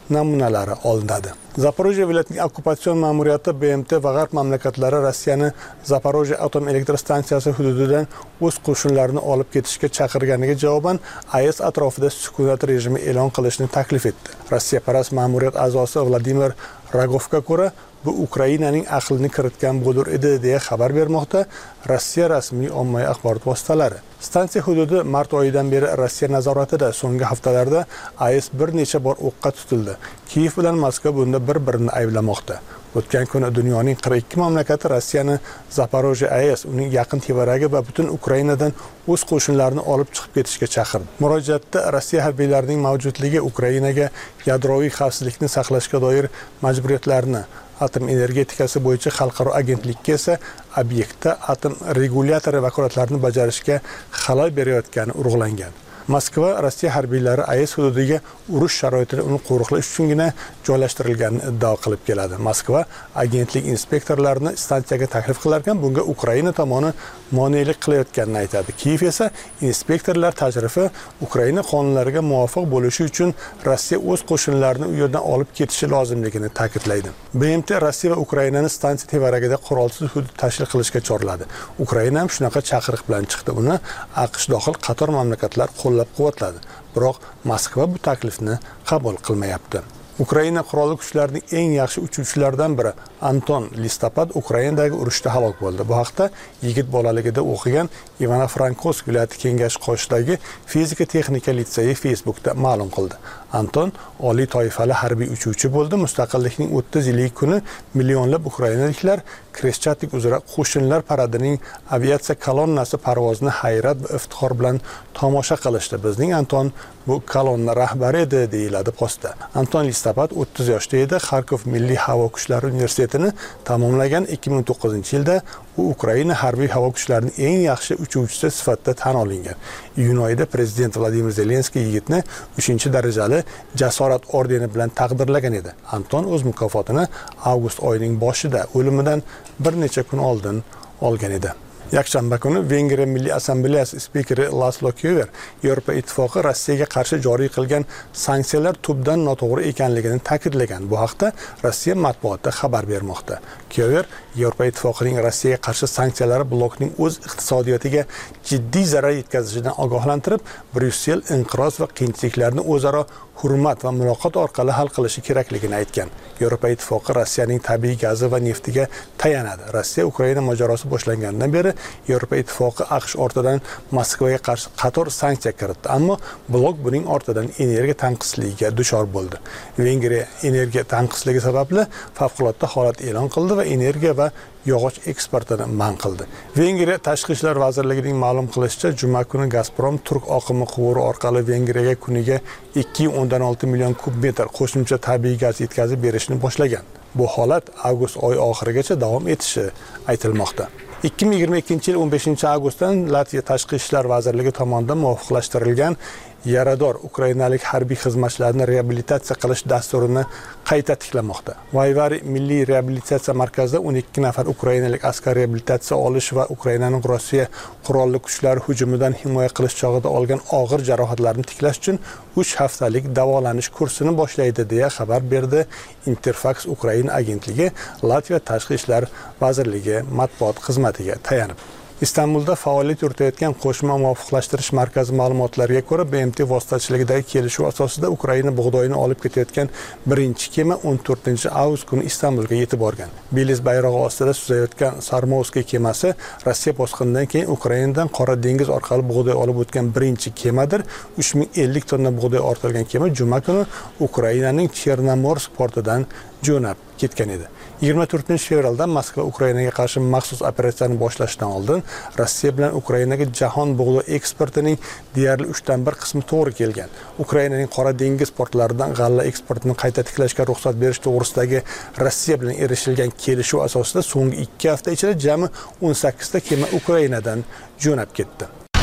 namunalari olinadi. Zaporojye viloyatining okkupatsion ma'muriyati B M T va g'arb mamlakatlari Rossiyani Zaporojye atom elektr stansiyasi hududidan o'z qo'shinlarini olib ketishga chaqirganiga javoban A E S atrofida sukunat rejimi e'lon qilishni taklif etdi. Rossiyaparast ma'muriyat a'zosi Vladimir Rogovga ko'ra, bu Ukrainaning aqlini kiritgan bo'lir edi deya xabar bermoqda Rossiya rasmiy ommaviy axborot vositalari. Stansiya hududi mart oyidan beri Rossiya nazoratida, so'nggi haftalarda A E S bir necha bor o'qqa tutildi. Kiyev bilan Moskva bunda bir-birini ayblamoqda. O'tgan kuni dunyoning qirq ikki mamlakati Rossiyani Zaporojye A E S, uning yaqin tevaragi va butun Ukrainadan o'z qo'shinlarini olib chiqib ketishga chaqirdi. Murojaatda Rossiya harbiylarining mavjudligi Ukrainaga yadroviy xavfsizlikni saqlashga doir majburiyatlarni, atom energetikasi bo'yicha xalqaro agentlikka esa obyektda atom regulyatori vakolatlarini bajarishga xalal berayotgani urg'ulangan. Moskva Rossiya harbiylari A E S hududiga urush sharoitida uni qo'riqlash uchungina joylashtirilganini iddao qilib keladi. Moskva agentlik inspektorlarini stansiyaga taklif qilarkan, bunga Ukraina tomoni monelik qilayotganini aytadi. Kiyev esa inspektorlar tashrifi Ukraina qonunlariga muvofiq bo'lishi uchun Rossiya o'z qo'shinlarini u yerdan olib ketishi lozimligini ta'kidlaydi. B M T Rossiya va Ukrainani stansiya tevaragida qurolsiz hudud tashkil qilishga chorladi. Ukraina ham shunaqa chaqiriq bilan chiqdi. Uni AQSh dohil qator mamlakatlar qo'llab-quvvatladi. Biroq Moskva bu taklifni qabul qilmayapti. Ukraina qurolli kuchlarining eng yaxshi uchuvchilaridan biri Anton Listopad Ukrainadagi urushda halok bo'ldi. Bu haqda yigit bolaligida o'qigan Ivano-Frankivsk viloyati kengashi qoshidagi fizika texnika litseyi Facebookda ma'lum qildi. Anton oliy toifali harbiy uchuvchi bo'ldi. Mustaqillikning o'ttiz yillik kuni millionlab ukrainaliklar Kreshchatnik uzra qo'shinlar paradining aviatsiya kolonnasi parvozini hayrat va iftixor bilan tomosha qilishdi. Bizning Anton bu kolonna rahbari edi, deyiladi postda. Anton Listopad o'ttiz yoshda edi. Xarkov Milliy havo kuchlari universitetini tamomlagan. ikki ming to'qqizinchi yilda u Ukraina harbiy havo kuchlarining eng yaxshi uchuvchisi sifatida tan olingan. Iyun oyida prezident Vladimir Zelenskiy yigitni uchinchi darajali jasorat ordeni bilan taqdirlagan edi. Anton o'z mukofotini avgust oyining boshida o'limidan bir necha kun oldin olgan edi. Yakshanba kuni Vengriya Milliy assambleyasi spikeri Laszlo Köver Yevropa ittifoqi Rossiyaga qarshi joriy qilgan sanksiyalar tubdan noto'g'ri ekanligini ta'kidlagan. Bu haqda Rossiya matbuoti xabar bermoqda. Köver Yevropa ittifoqining Rossiyaga qarshi sanksiyalari blokning o'z iqtisodiyotiga jiddiy zarar yetkazishidan ogohlantirib, Bryussel inqiroz va qiyinchiliklarni o'zaro hurmat va muloqot orqali hal qilishi kerakligini aytgan. Yevropa ittifoqi Rossiyaning tabiiy gazi va neftiga tayanadi. Rossiya Ukraina mojarosi boshlanganidan beri Yevropa ittifoqi AQSh ortidan Moskvaga qarshi qator sanksiya kiritdi, ammo blok buning ortidan energiya tanqisligiga duchor bo'ldi. Vengriya energiya tanqisligi sababli favqulodda holat e'lon qildi va energiya va yog'och eksportini man qildi. Vengriya Tashqi ishlar vazirligining ma'lum qilishicha, juma kuni Gazprom turk oqimi quvuri orqali Vengriyaga kuniga ikki nuqta o'n olti million kub metr qo'shimcha tabiiy gaz yetkazib berishni boshlagan. Bu holat avgust oyi oxirigacha davom etishi aytilmoqda. ikki ming yigirma ikkinchi yil o'n beshinchi avgustdan Latviya Tashqi ishlar vazirligi tomonidan muvofiqlashtirilgan yarador ukrainalik harbiy xizmatchilarni reabilitatsiya qilish dasturini qayta tiklamoqda. Vayvari Milliy reabilitatsiya markazida o'n ikki nafar ukrainalik askar reabilitatsiya olish va Ukrainaning Rossiya qurolli kuchlari hujumidan himoya qilish chog'ida olgan og'ir jarohatlarni tiklash uchun uch haftalik davolanish kursini boshlaydi deya xabar berdi Interfax Ukraina agentligi Latviya Tashqi ishlar vazirligi matbuot xizmatiga tayanib. Istanbulda faoliyat yuritayotgan qo'shma muvofiqlashtirish markazi ma'lumotlariga ko'ra, B M T vositachiligidagi kelishuv asosida Ukraina bug'doyini olib ketayotgan birinchi kema o'n to'rtinchi avgust kuni Istanbulga yetib borgan. Beliz bayrog'i ostida suzayotgan Sarmovskiy kemasi Rossiya bosqinidan keyin Ukrainadan Qora dengiz orqali bug'doy olib o'tgan birinchi kemadir. uch ming ellik tonna bug'doy ortilgan kema juma kuni Ukrainaning Chernomorsk portidan jo'nab ketgan edi. yigirma to'rtinchi fevralda Moskva Ukrainaga qarshi maxsus operatsiyani boshlashdan oldin Rossiya bilan Ukrainaga jahon bug'doy eksportining deyarli uchdan bir qismi to'g'ri kelgan. Ukrainaning Qora dengiz portlaridan g'alla eksportini qayta tiklashga ruxsat berish to'g'risidagi Rossiya bilan erishilgan kelishuv asosida so'nggi ikki hafta ichida jami o'n sakkizta kema Ukrainadan jo'nab ketdi.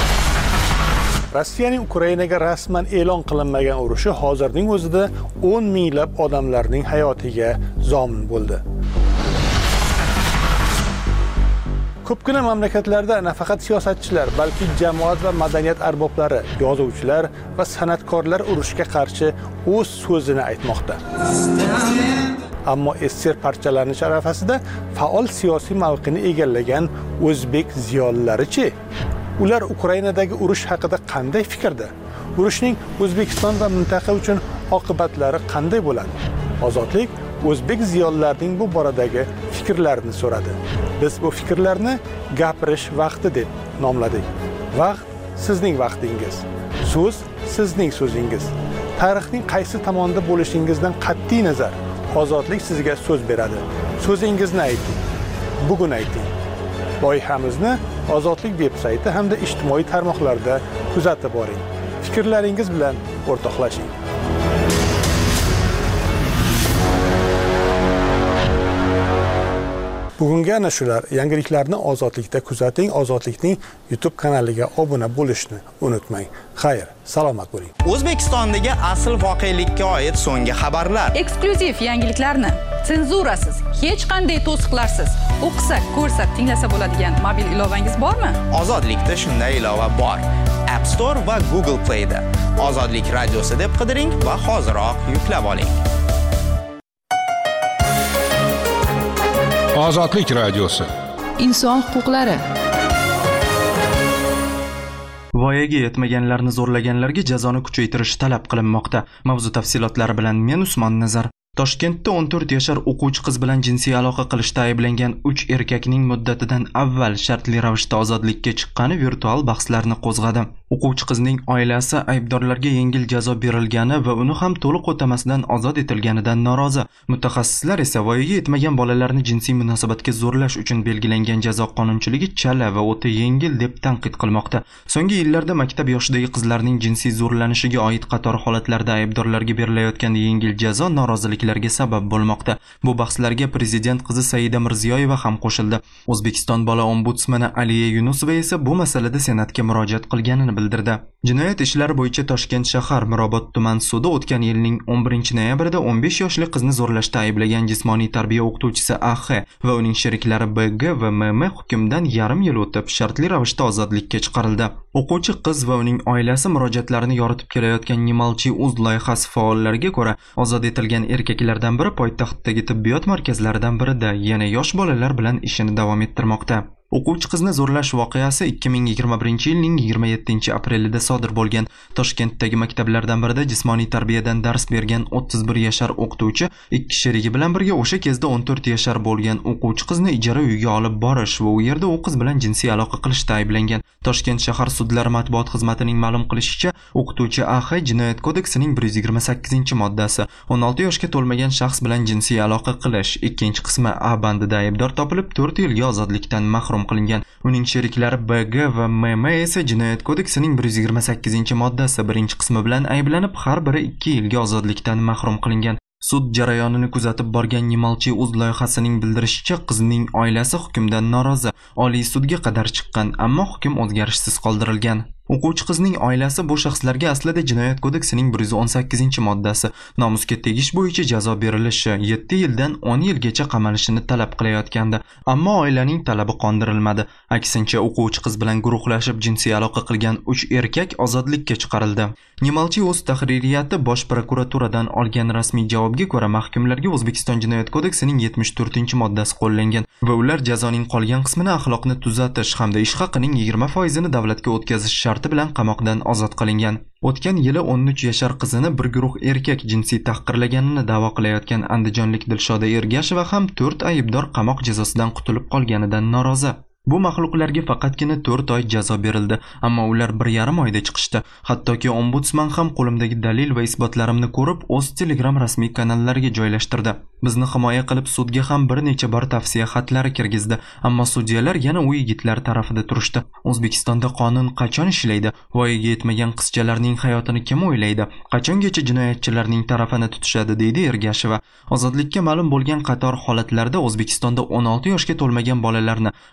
Rossiyaning Ukrainaga rasman e'lon qilinmagan urushi hozirning o'zida o'n minglab odamlarning hayotiga zomin bo'ldi. Ko'pgina mamlakatlarda nafaqat siyosatchilar, balki jamoat va madaniyat arboblari, yozuvchilar va san'atkorlar urushga qarshi o'z so'zini aytmoqda. Ammo essier parchalanish arafasida faol siyosiy mavqeni egallagan o'zbek ziyolilari-chi? Ular Ukrainadagi urush haqida qanday fikrda? Urushning O'zbekiston va mintaqa uchun oqibatlari qanday bo'ladi? Ozodlik o'zbek ziyolilarining bu boradagi fikrlarini so'radi. Biz bu fikrlarni gapirish vaqti deb nomladik. Vaqt sizning vaqtingiz. So'z sizning so'zingiz. Tarixning qaysi tomonda bo'lishingizdan qat'iy nazar, ozodlik sizga so'z beradi. So'zingizni ayting. Bugun ayting. Loyihamizni Ozodlik veb-sayti hamda ijtimoiy tarmoqlarda kuzatib boring. Fikrlaringiz bilan o'rtoqlashing. Bugungi ana shular. Yangiliklarni Ozodlikda kuzating. Ozodlikning YouTube kanaliga obuna bo'lishni unutmang. Xayr, salomat bo'ling. O'zbekistondagi asl voqelikka oid so'nggi xabarlar. Eksklyuziv yangiliklarni senzurasiz, hech qanday to'siqlarsiz o'qisa, ko'rsa, tinglasa bo'ladigan mobil ilovangiz bormi? Ozodlikda shunday ilova bor. App Store va Google Play da Ozodlik radiosi deb qidiring va hoziroq yuklab oling. Ozodlik radiosi. Inson huquqlari. Voyaga yetmaganlarni zo'rlaganlarga jazoni kuchaytirish talab qilinmoqda. Mavzu tafsilotlari bilan men Usmon Nazar. Toshkentda o'n to'rt yashar o'quvchi qiz bilan jinsiy aloqa qilishda ayblangan uch erkakning muddatidan avval shartli ravishda ozodlikka chiqqani virtual bahslarni qo'zg'adi. O'quvchi qizning oilasi aybdorlarga yengil jazo berilgani va uni ham to'liq o'tamasdan ozod etilganidan norozi. Mutaxassislar esa voyaga yetmagan bolalarni jinsiy munosabatga zo'rlash uchun belgilangan jazo qonunchiligi chala va o'ta yengil deb tanqid qilmoqda. So'nggi yillarda maktab yoshidagi qizlarning jinsiy zo'rlanishiga oid qator holatlarda aybdorlarga berilayotgan yengil jazo norozilik sabab bo'lmoqda. Bu bahslarga prezident qizi Saida Mirziyoyeva ham qo'shildi. O'zbekiston bola ombudsmani Aliya Yunusova esa bu masalada senatga murojaat qilganini bildirdi. Jinoyat ishlari bo'yicha Toshkent shahar Mirobod tuman sudi o'tgan yilning o'n birinchi noyabrida o'n besh yoshli qizni zo'rlashda ayblagan jismoniy tarbiya o'qituvchisi A X va uning sheriklari B G va M M hukmdan yarim yil o'tib shartli ravishda ozodlikka chiqarildi. O'quvchi qiz va uning oilasi murojaatlarini yoritib kelayotgan Nimalchi uz loyihasi faollariga ko'ra, ozod etilgan erkaklardan biri poytaxtdagi tibbiyot markazlaridan birida yana yosh bolalar bilan ishini davom ettirmoqda. O'quvchi qizni zo'rlash voqeasi ikki ming yigirma birinchi yilning yigirma yettinchi aprelida sodir bo'lgan. Toshkentdagi maktablardan birida jismoniy tarbiyadan dars bergan o'ttiz bir yashar o'qituvchi ikki sherigi bilan birga o'sha kezda o'n to'rt yashar bo'lgan o'quvchi qizni ijara uyga olib borish va u yerda u qiz bilan jinsiy aloqa qilishda ayblangan. Toshkent shahar sudlari matbuot xizmatining ma'lum qilishicha, o'qituvchi A X Jinoyat kodeksining bir yuz yigirma sakkizinchi moddasi o'n olti yoshga to'lmagan shaxs bilan jinsiy aloqa qilish ikkinchi qismi A bandida aybdor topilib to'rt yilga ozodlikdan mahrum qilingan. Uning sheriklari B G va M M esa Jinoyat kodeksining bir yuz yigirma sakkizinchi moddasi birinchi qismi bilan ayblanib, har biri ikki yilga ozodlikdan mahrum qilingan. Sud jarayonini kuzatib borgan Nimalchi uz loyihasining bildirishicha, qizning oilasi hukmdan norozi. Oliy sudga qadar chiqqan, ammo hukm o'zgarishsiz qoldirilgan. O'quvchi qizning oilasi bu shaxslarga aslida Jinoyat kodeksining bir yuz o'n sakkizinchi moddasi nomusga tegish bo'yicha jazo berilishi yetti yildan o'n yilgacha qamalishini talab qilayotgandi. Ammo oilaning talabi qondirilmadi. Aksincha, o'quvchi qiz bilan guruhlashib jinsiy aloqa qilgan uch erkak ozodlikka chiqarildi. Nimalchi o'z tahririyati Bosh prokuraturadan olgan rasmiy javobga ko'ra, mahkumlarga O'zbekiston Jinoyat kodeksining yetmish to'rtinchi moddasi qo'llangan va ular jazoning qolgan qismini axloqni tuzatish hamda ish haqining yigirma foizini davlatga o'tkazish sharti bilan qamoqdan ozod qilingan. O'tgan yili o'n uch yashar qizini bir guruh erkak jinsiy tahqirlaganini da'vo qilayotgan andijonlik Dilshoda Ergasheva ham to'rt aybdor qamoq jazosidan qutulib qolganidan norozi. Bu maxluqlarga faqatgina to'rt oy jazo berildi, ammo ular bir yarim oyda chiqishdi. Hattoki ombudsman ham qo'limdagi dalil va isbotlarimni ko'rib, o'z Telegram rasmiy kanallariga joylashtirdi. Bizni himoya qilib sudga ham bir necha bor tavsiya xatlari kirgizdi, ammo sudyalar yana u yigitlar tarafida turishdi. O'zbekistonda qonun qachon ishlaydi? Voyaga yetmagan qizchalarning hayotini kim o'ylaydi? Qachongacha jinoyatchilarning tarafini tutishadi, deydi Ergasheva. Ozodlikka ma'lum bo'lgan qator holatlarda O'zbekistonda o'n olti yoshga to'lmagan bolalarni, ayniqsa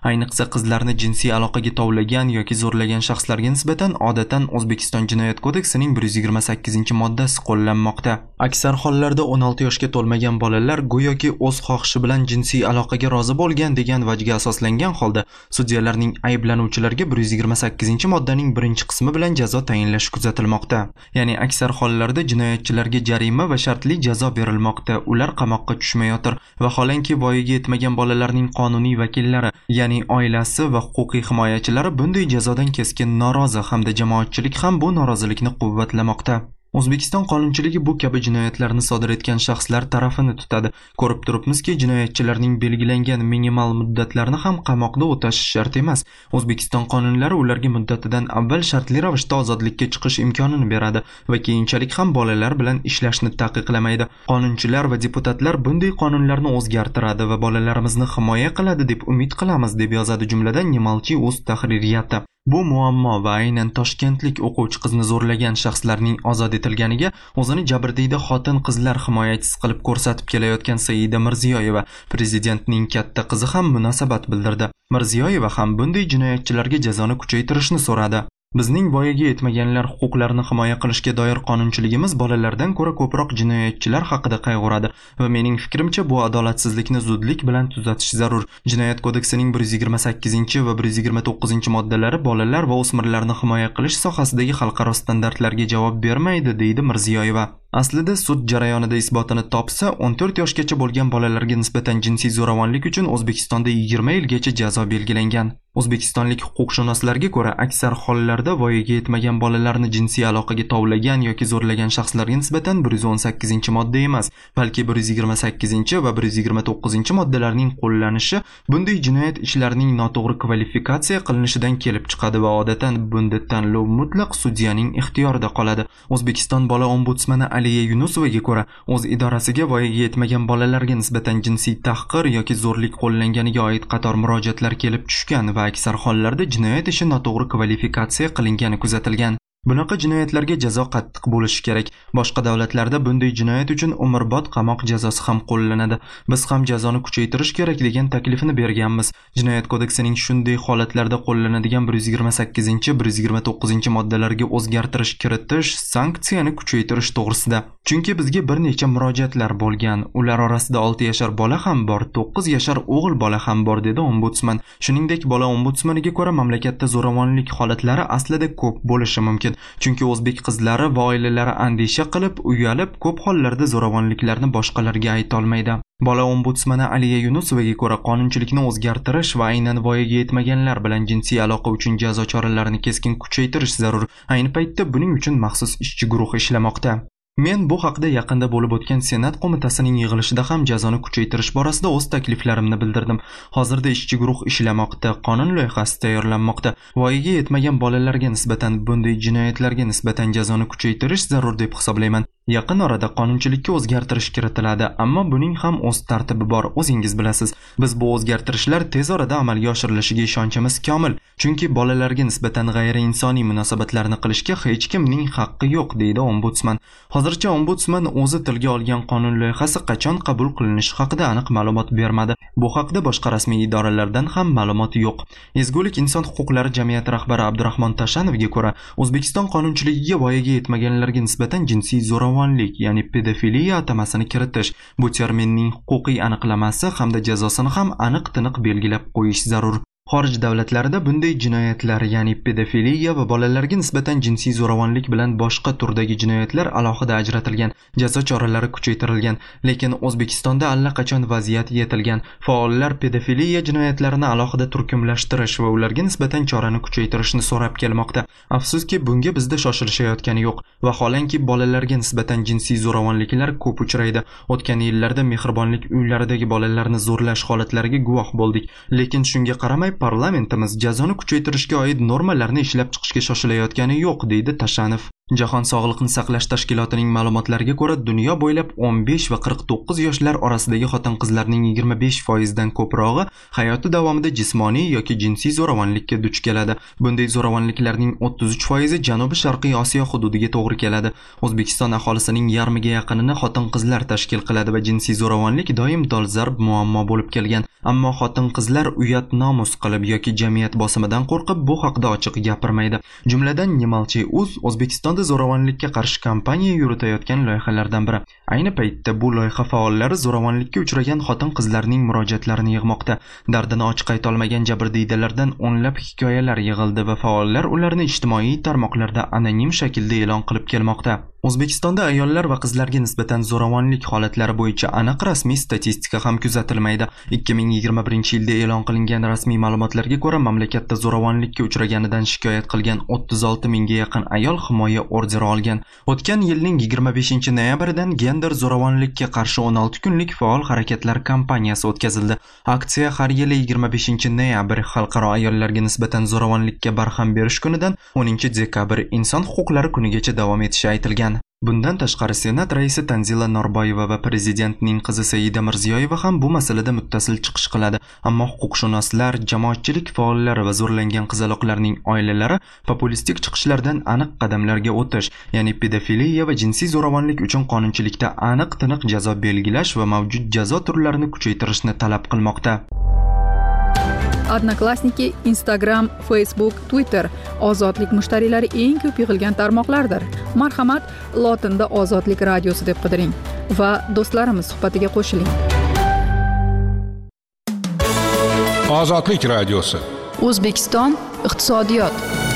Ayniqsa qizlarni jinsiy aloqaga tovlagan yoki zo'rlagan shaxslarga nisbatan odatdan O'zbekiston Jinoyat kodeksining bir yuz yigirma sakkizinchi moddasi qo'llanmoqda. Aksar hollarda o'n olti yoshga to'lmagan bolalar go'yoki o'z xohishi bilan jinsiy aloqaga rozi bo'lgan degan vajga asoslangan holda sudyalarning ayblanuvchilarga bir yuz yigirma sakkizinchi moddaning birinchi qismi bilan jazo tayinlashi kuzatilmoqda. Ya'ni aksar hollarda jinoyatchilarga jarima va shartli jazo berilmoqda. Ular qamoqqa tushmayotir. Vaholanki voyaga yetmagan bolalarning qonuniy vakillari, ya'ni oilasi va huquqiy himoyachilari bunday jazodan keskin norozi hamda jamoatchilik ham bu norozilikni quvvatlamoqda. O'zbekiston qonunchiligi bu kabi jinoyatlarni sodir etgan shaxslar tarafini tutadi. Ko'rib turibmizki, jinoyatchilarning belgilangan minimal muddatlarni ham qamoqda o'tashi shart emas. O'zbekiston qonunlari ularga muddatidan avval shartli ravishda ozodlikka chiqish imkonini beradi va keyinchalik ham bolalar bilan ishlashni taqiqlamaydi. Qonunchilar va deputatlar bunday qonunlarni o'zgartiradi va bolalarimizni himoya qiladi deb umid qilamiz, deb yozadi jumladan Nemalchi o'z tahririyati. Bu muammo va aynan toshkentlik o'quvchi qizni zo'rlagan shaxslarning ozod etilganiga o'zini jabrdiyda xotin-qizlar himoyachisi qilib ko'rsatib kelayotgan Saida Mirziyoyeva, prezidentning katta qizi ham munosabat bildirdi. Mirziyoyeva ham bunday jinoyatchilarga jazoni kuchaytirishni so'radi. Bizning voyaga yetmaganlar huquqlarini himoya qilishga doir qonunchiligimiz bolalardan ko'ra ko'proq jinoyatchilar haqida qayg'uradi va mening fikrimcha bu adolatsizlikni zudlik bilan tuzatish zarur. Jinoyat kodeksining bir yuz yigirma sakkizinchi va bir yuz yigirma to'qqizinchi moddalari bolalar va o'smirlarni himoya qilish sohasidagi xalqaro standartlarga javob bermaydi, deydi Mirziyoyeva. Aslida sud jarayonida isbotini topsa, o'n to'rt yoshgacha bo'lgan bolalarga nisbatan jinsiy zo'ravonlik uchun O'zbekistonda yigirma yilgacha jazo belgilangan. O'zbekistonlik huquqshunoslarga ko'ra, aksar hollarda voyaga yetmagan bolalarni jinsiy aloqaga tovlagan yoki zo'rlagan shaxslarga nisbatan bir yuz o'n sakkizinchi modda emas, balki bir yuz yigirma sakkizinchi va bir yuz yigirma to'qqizinchi moddalarning qo'llanishi bunday jinoyat ishlarining noto'g'ri kvalifikatsiya qilinishidan kelib chiqadi va odatdan bunda tanlov mutlaq sudyaning ixtiyorida qoladi. O'zbekiston bola ombudsmani Aliya Yunusovaga ko'ra, o'z idorasiga voyaga yetmagan bolalarga nisbatan jinsiy tahqir yoki zo'rlik qo'llanganiga oid qator murojaatlar kelib tushgan va aksar hollarda jinoyat ishi noto'g'ri kvalifikatsiya qilingani kuzatilgan. Bunaqa jinoyatlarga jazo qattiq bo'lishi kerak. Boshqa davlatlarda bunday jinoyat uchun umrbod qamoq jazosi ham qo'llanadi. Biz ham jazoni kuchaytirish kerak degan taklifni berganmiz. Jinoyat kodeksining shunday holatlarda qo'llanadigan bir yuz yigirma sakkizinchi bir yuz yigirma to'qqizinchi moddalarga o'zgartirish kiritish, sanksiyani kuchaytirish to'g'risida. Chunki bizga bir necha murojaatlar bo'lgan. Ular orasida olti yashar bola ham bor, to'qqiz yashar o'g'il bola ham bor, dedi ombudsman. Shuningdek, bola ombudsmaniga ko'ra mamlakatda zo'ravonlik holatlari aslida ko'p bo'lishi mumkin. Chunki o'zbek qizlari va oilalari andisha qilib, uyalib, ko'p hollarda zo'ravonliklarni boshqalarga ayta olmaydi. Bola ombudsmani Aliya Yunusovaga ko'ra, qonunchilikni o'zgartirish va aynan voyaga yetmaganlar bilan jinsiy aloqa uchun jazo choralarini keskin kuchaytirish zarur. Ayni paytda buning uchun maxsus ishchi guruh ishlamoqda. Men bu haqda yaqinda bo'lib o'tgan Senat qo'mitasining yig'ilishida ham jazoni kuchaytirish borasida o'z takliflarimni bildirdim. Hozirda ishchi guruh ishlamoqda, qonun loyihasi tayyorlanmoqda. Voyaga yetmagan bolalarga nisbatan bunday jinoyatlarga nisbatan jazoni kuchaytirish zarur deb hisoblayman. Yaqin orada qonunchilikka o'zgartirish kiritiladi, ammo buning ham o'z tartibi bor, o'zingiz bilasiz. Biz bu o'zgartirishlar tez orada amalga oshirilishiga ishonchimiz komil, chunki bolalarga nisbatan g'ayriinsoniy munosabatlarni qilishga hech kimning haqqi yo'q, deydi ombudsman. Hozircha ombudsman o'zi tilga olgan qonun loyihasi qachon qabul qilinishi haqida aniq ma'lumot bermadi. Bu haqda boshqa rasmiy idoralardan ham ma'lumot yo'q. Ezgulik inson huquqlari jamiyati rahbari Abdurahmon Tashanovga ko'ra, O'zbekiston qonunchiligiga voyaga yetmaganlarga nisbatan jinsiy zo'ravonlik, ya'ni pedofiliya atamasini kiritish, bu terminning huquqiy aniqlamasi hamda jazosini ham aniq-tiniq belgilab qo'yish zarur. Xorij davlatlarida bunday jinoyatlar, ya'ni pedofiliya va bolalarga nisbatan jinsiy zo'ravonlik bilan boshqa turdagi jinoyatlar alohida ajratilgan, jazo choralari kuchaytirilgan, lekin O'zbekistonda allaqachon vaziyat yetilgan. Faollar pedofiliya jinoyatlarini alohida turkumlashtirish va ularga nisbatan chorani kuchaytirishni so'rab kelmoqda. Afsuski, bunga bizda shoshilishayotgani yo'q. Vaholanki bolalarga nisbatan jinsiy zo'ravonliklar ko'p uchraydi. O'tgan yillarda mehribonlik uylaridagi bolalarni zo'rlash holatlariga guvoh bo'ldik, lekin shunga qaramay parlamentimiz jazoni kuchaytirishga oid normalarni ishlab chiqishga shoshilayotgani yo'q, deydi Tashanov. Jahon Sog'liqni saqlash tashkilotining ma'lumotlariga ko'ra, dunyo bo'ylab o'n besh va qirq to'qqiz yoshlar orasidagi xotin-qizlarning yigirma besh foiz dan ko'prog'i hayoti davomida jismoniy yoki jinsiy zo'ravonlikka duch keladi. Bunday zo'ravonliklarning o'ttiz uch foizi Janubi-Sharqiy Osiyo hududiga to'g'ri keladi. O'zbekiston aholisining yarmiga yaqinini xotin-qizlar tashkil qiladi va jinsiy zo'ravonlik doim dolzarb muammo bo'lib kelgan. Ammo xotin-qizlar uyat nomus qilib yoki jamiyat bosimidan qo'rqib bu haqda ochiq gapirmaydi. Jumladan Nemalchay.uz O'zbekistonda zo'ravonlikka qarshi kampaniya yuritayotgan loyihalardan biri. Ayni paytda bu loyiha faollari zo'ravonlikka uchragan xotin-qizlarning murojaatlarini yig'moqda. Dardini ochiq ayta olmagan jabrdiydalardan o'nlab hikoyalar yig'ildi va faollar ularni ijtimoiy tarmoqlarda anonim shaklda e'lon qilib kelmoqda. O'zbekistonda ayollar va qizlarga nisbatan zo'ravonlik holatlari bo'yicha aniq rasmiy statistika ham kuzatilmaydi. ikki ming yigirma birinchi yilda e'lon qilingan rasmiy ma'lumotlarga ko'ra, mamlakatda zo'ravonlikka uchraganidan shikoyat qilgan o'ttiz olti mingga yaqin ayol himoya orderi olgan. O'tgan yilning yigirma beshinchi noyabridan gender zo'ravonlikka qarshi o'n olti kunlik faol harakatlar kampaniyasi o'tkazildi. Aksiya har yili yigirma beshinchi noyabr Xalqaro ayollarga nisbatan zo'ravonlikka barham berish kunidan o'ninchi dekabr Inson huquqlari kunigacha davom etishi aytilgan. Bundan tashqari Senat raisi Tanzila Norboyeva va prezidentning qizi Saida Mirziyoyeva ham bu masalada muttasil chiqish qiladi. Ammo huquqshunoslar, jamoatchilik faollari va zo'rlangan qizaloqlarning oilalari populistik chiqishlardan aniq qadamlarga o'tish, ya'ni pedofiliya va jinsiy zo'ravonlik uchun qonunchilikda aniq tiniq jazo belgilash va mavjud jazo turlarini kuchaytirishni talab qilmoqda. Odnoklassniki, Instagram, Facebook, Twitter ozodlik mushtariylari eng ko'p yig'ilgan tarmoqlardir. Marhamat, lotinda Ozodlik radiosi deb qidiring va do'stlarimiz suhbatiga qo'shiling. Ozodlik radiosi. O'zbekiston iqtisodiyot.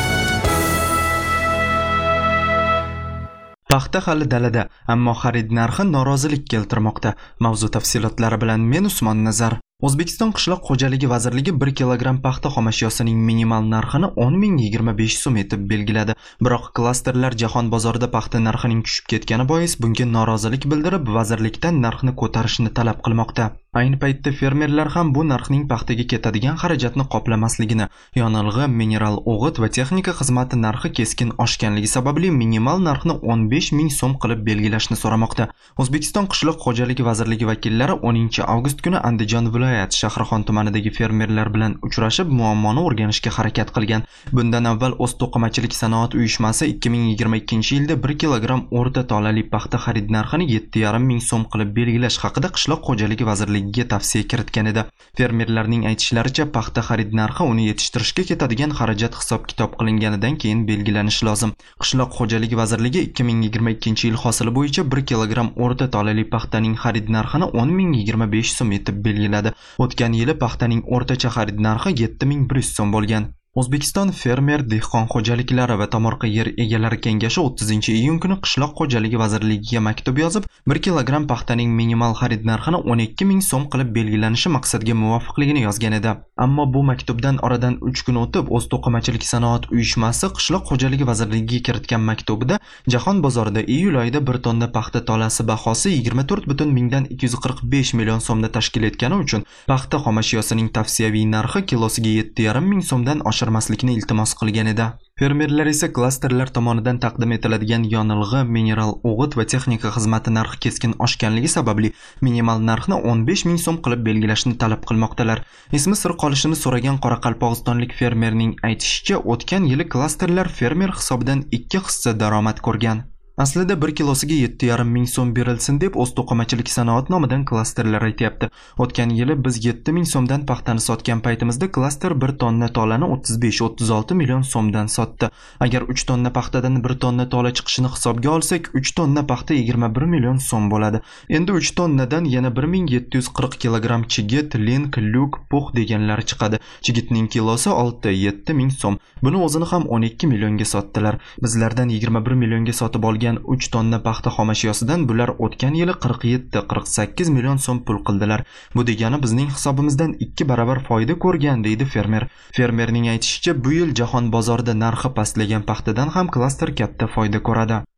Paxta hali dalada, ammo xarid narxi norozilik keltirmoqda. Mavzu tafsilotlari bilan men Usmon Nazar. O'zbekiston Qishloq xo'jaligi vazirligi bir kilogramm paxta xomashyosining minimal narxini o'n ming yigirma besh so'm etib belgiladi. Biroq klasterlar jahon bozorida paxta narxining tushib ketgani bois bunga norozilik bildirib, vazirlikdan narxni ko'tarishni talab qilmoqda. Ayni paytda fermerlar ham bu narxning paxtaga ketadigan xarajatni qoplamasligini, yonilg'i, mineral o'g'it va texnika xizmati narxi keskin oshganligi sababli minimal narxni o'n besh ming so'm qilib belgilashni so'ramoqda. O'zbekiston Qishloq xo'jaligi vazirligi vakillari o'ninchi avgust kuni Andijon viloyat Shahrixon tumanidagi fermerlar bilan uchrashib, muammoni o'rganishga harakat qilgan. Bundan avval O'zto'qimachilik sanoat uyushmasi ikki ming yigirma ikkinchi yilda bir kilogramm o'rta tolali paxta xarid narxini yetti yarim ming so'm qilib belgilash haqida Qishloq xo'jaligi vazirligiga tavsiya kiritgan edi. Fermerlarning aytishlaricha, paxta xarid narxi uni yetishtirishga ketadigan xarajat hisob-kitob qilinganidan keyin belgilanishi lozim. Qishloq xo'jaligi vazirligi ikki ming yigirma ikkinchi yil hosili bo'yicha bir kilogramm o'rta tolali paxtaning xarid narxini o'n ming yigirma besh so'm etib belgiladi. O'tgan yili paxtaning o'rtacha xarid narxi yetti ming bir yuz so'm bo'lgan. O'zbekiston fermer dehqon xo'jaliklari va tomorqa yer egalari kengashi o'ttizinchi iyun kuni Qishloq xo'jaligi vazirligiga maktub yozib, bir kilogramm paxtaning minimal xarid narxini o'n ikki ming so'm qilib belgilanishi maqsadga muvofiqligini yozgan edi. Ammo bu maktubdan oradan uch kun o'tib, O'zto'qimachilik sanoat uyushmasi Qishloq xo'jaligi vazirligiga kiritgan maktubida jahon bozorida iyul oyida bir tonna paxta tolasi bahosi yigirma to'rt butun mingdan ikki yuz qirq besh million so'mda tashkil etgani uchun paxta xomashyosining tavsiyaviy narxi kilosiga yetti yarim ming so'mdan oshirmaslikni iltimos qilgan edi. Fermerlar esa klasterlar tomonidan taqdim etiladigan yonilg'i, mineral o'g'it va texnika xizmati narxi keskin oshganligi sababli minimal narxni o'n besh ming so'm qilib belgilashni talab qilmoqdalar. Ismi sir qolishini so'ragan qoraqalpog'istonlik fermerning aytishicha, o'tgan yili klasterlar fermer hisobidan ikki hissa daromad ko'rgan. Aslida bir kilosiga yetti yarim ming so'm berilsin deb O'zto'qimachilik sanoat nomidan klasterlar aytyapti. O'tgan yili biz yetti ming so'mdan paxtani sotgan paytimizda klaster bir tonna tolani o'ttiz besh o'ttiz olti million so'mdan sotdi. Agar uch tonna paxtadan bir tonna tola chiqishini hisobga olsak, uch tonna paxta yigirma bir million so'm bo'ladi. Endi uch tonnadan yana bir ming yetti yuz qirq kilogramm chigit, link, lyuk, pux deganlari chiqadi. Chigitning kilosi olti yetti ming so'm. Buni o'zini ham o'n ikki millionga sotdilar. Bizlardan yigirma bir millionga sotib olgan uch tonna paxta xomashyosidan bular o'tgan yili qirq yetti qirq sakkiz million so'm pul qildilar. Bu degani bizning hisobimizdan ikki barobar foyda ko'rgan, deydi fermer. Fermerning aytishicha, bu yil jahon bozorida narxi pastlagan paxtadan ham klaster katta foyda ko'radi.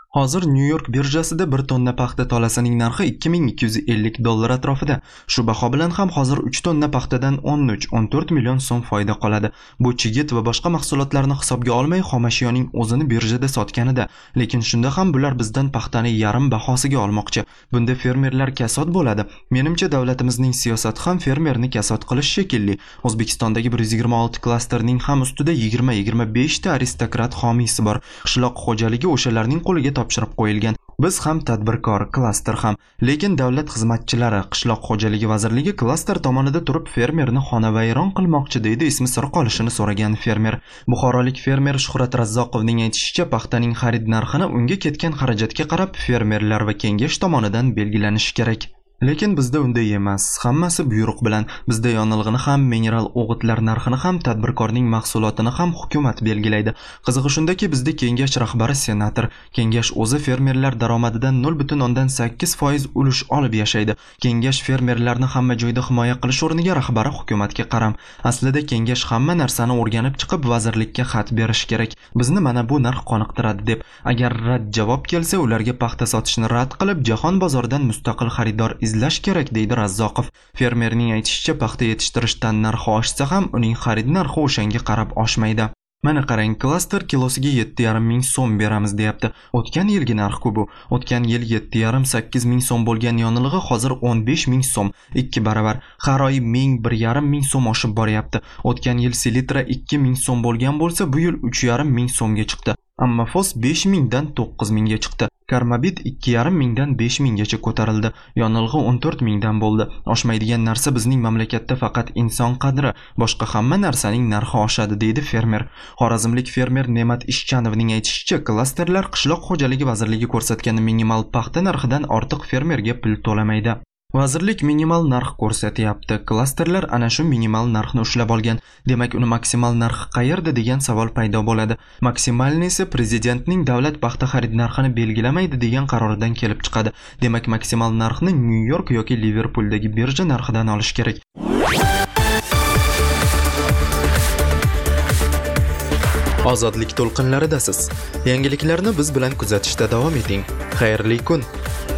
Hozir New York birjasida bir tonna paxta tolasining narxi ikki ming ikki yuz ellik dollar atrofida. Shu baho bilan ham hozir uch tonna paxtadan o'n uch o'n to'rt million so'm foyda qoladi. Bu chigit va boshqa mahsulotlarni hisobga olmay xomashyoning o'zini birjada sotganida. Lekin shunda ham bular bizdan paxtani yarim bahosiga olmoqchi. Bunda fermerlar kasod bo'ladi. Menimcha davlatimizning siyosati ham fermerni kasod qilish shekilli. O'zbekistondagi bir yuz yigirma olti klasterning ham ustida yigirma yigirma besh ta aristokrat homiysi bor. Qishloq xo'jaligi o'shalarning qo'liga topshirib qo'yilgan. Biz ham tadbirkor, klaster ham, lekin davlat xizmatchilari, qishloq xo'jaligi vazirligi klaster tomonida turib fermerni xonavayron qilmoqchi deydi ismi sir qolishini so'ragan fermer. Buxorolik fermer Shuhrat Razzoqovning aytishicha, paxtaning xarid narxini unga ketgan xarajatga qarab fermerlar va kengash tomonidan belgilanishi kerak. Lekin bizda unday emas. Hammasi buyruq bilan. Bizda yonilg'ini ham, mineral o'g'itlar narxini ham, tadbirkorning mahsulotini ham hukumat belgilaydi. Qizig'i shundaki, bizda kengash rahbari senator. Kengash o'zi fermerlar daromadidan nol butun o'ndan sakkiz foiz ulush olib yashaydi. Kengash fermerlarni hamma joyda himoya qilish o'rniga rahbari hukumatga qaram. Aslida kengash hamma narsani o'rganib chiqib vazirlikka xat berish kerak. Bizni mana bu narx qoniqtiradi deb. Agar rad javob kelsa, ularga paxta sotishni rad qilib, jahon bozoridan mustaqil xaridor izlash kerak deydi Razzoqov. Fermerning aytishicha, paxta yetishtirishdan narxi oshsa ham uning xarid narxi o'shanga qarab oshmaydi. Mana qarang, klaster kilosiga yetti yarim ming so'm beramiz deyapti. O'tgan yilgi narx-ku bu. O'tgan yil yetti yarim sakkiz ming so'm bo'lgan yonilg'i hozir o'n besh ming so'm, ikki baravar. Har oy ming bir yarim ming so'm oshib boryapti. O'tgan yil selitra ikki ming so'm bo'lgan bo'lsa, bu yil uch yarim ming so'mga chiqdi. Ammo fos besh mingdan to'qqiz mingga chiqdi. Karmabit ikki yarim mingdan besh minggacha ko'tarildi. Yonilg'i o'n to'rt mingdan bo'ldi. Oshmaydigan narsa bizning mamlakatda faqat inson qadri, boshqa hamma narsaning narxi oshadi deydi fermer. Xorazmlik fermer Ne'mat Ishchanovning aytishicha, klasterlar qishloq xo'jaligi vazirligi ko'rsatgan minimal paxta narxidan ortiq fermerga pul to'lamaydi. Vazirlik minimal narx ko'rsatyapti. Klasterlar ana shu minimal narxni ushlab olgan. Demak, uni maksimal narxi qayerda degan savol paydo bo'ladi. Maksimalni esa prezidentning davlat paxta xarid narxini belgilamaydi degan qaroridan kelib chiqadi. Demak, maksimal narxni New York yoki Liverpooldagi birja narxidan olish kerak. Ozodlik to'lqinlaridasiz. Yangiliklarni biz bilan kuzatishda davom eting. Xayrli kun.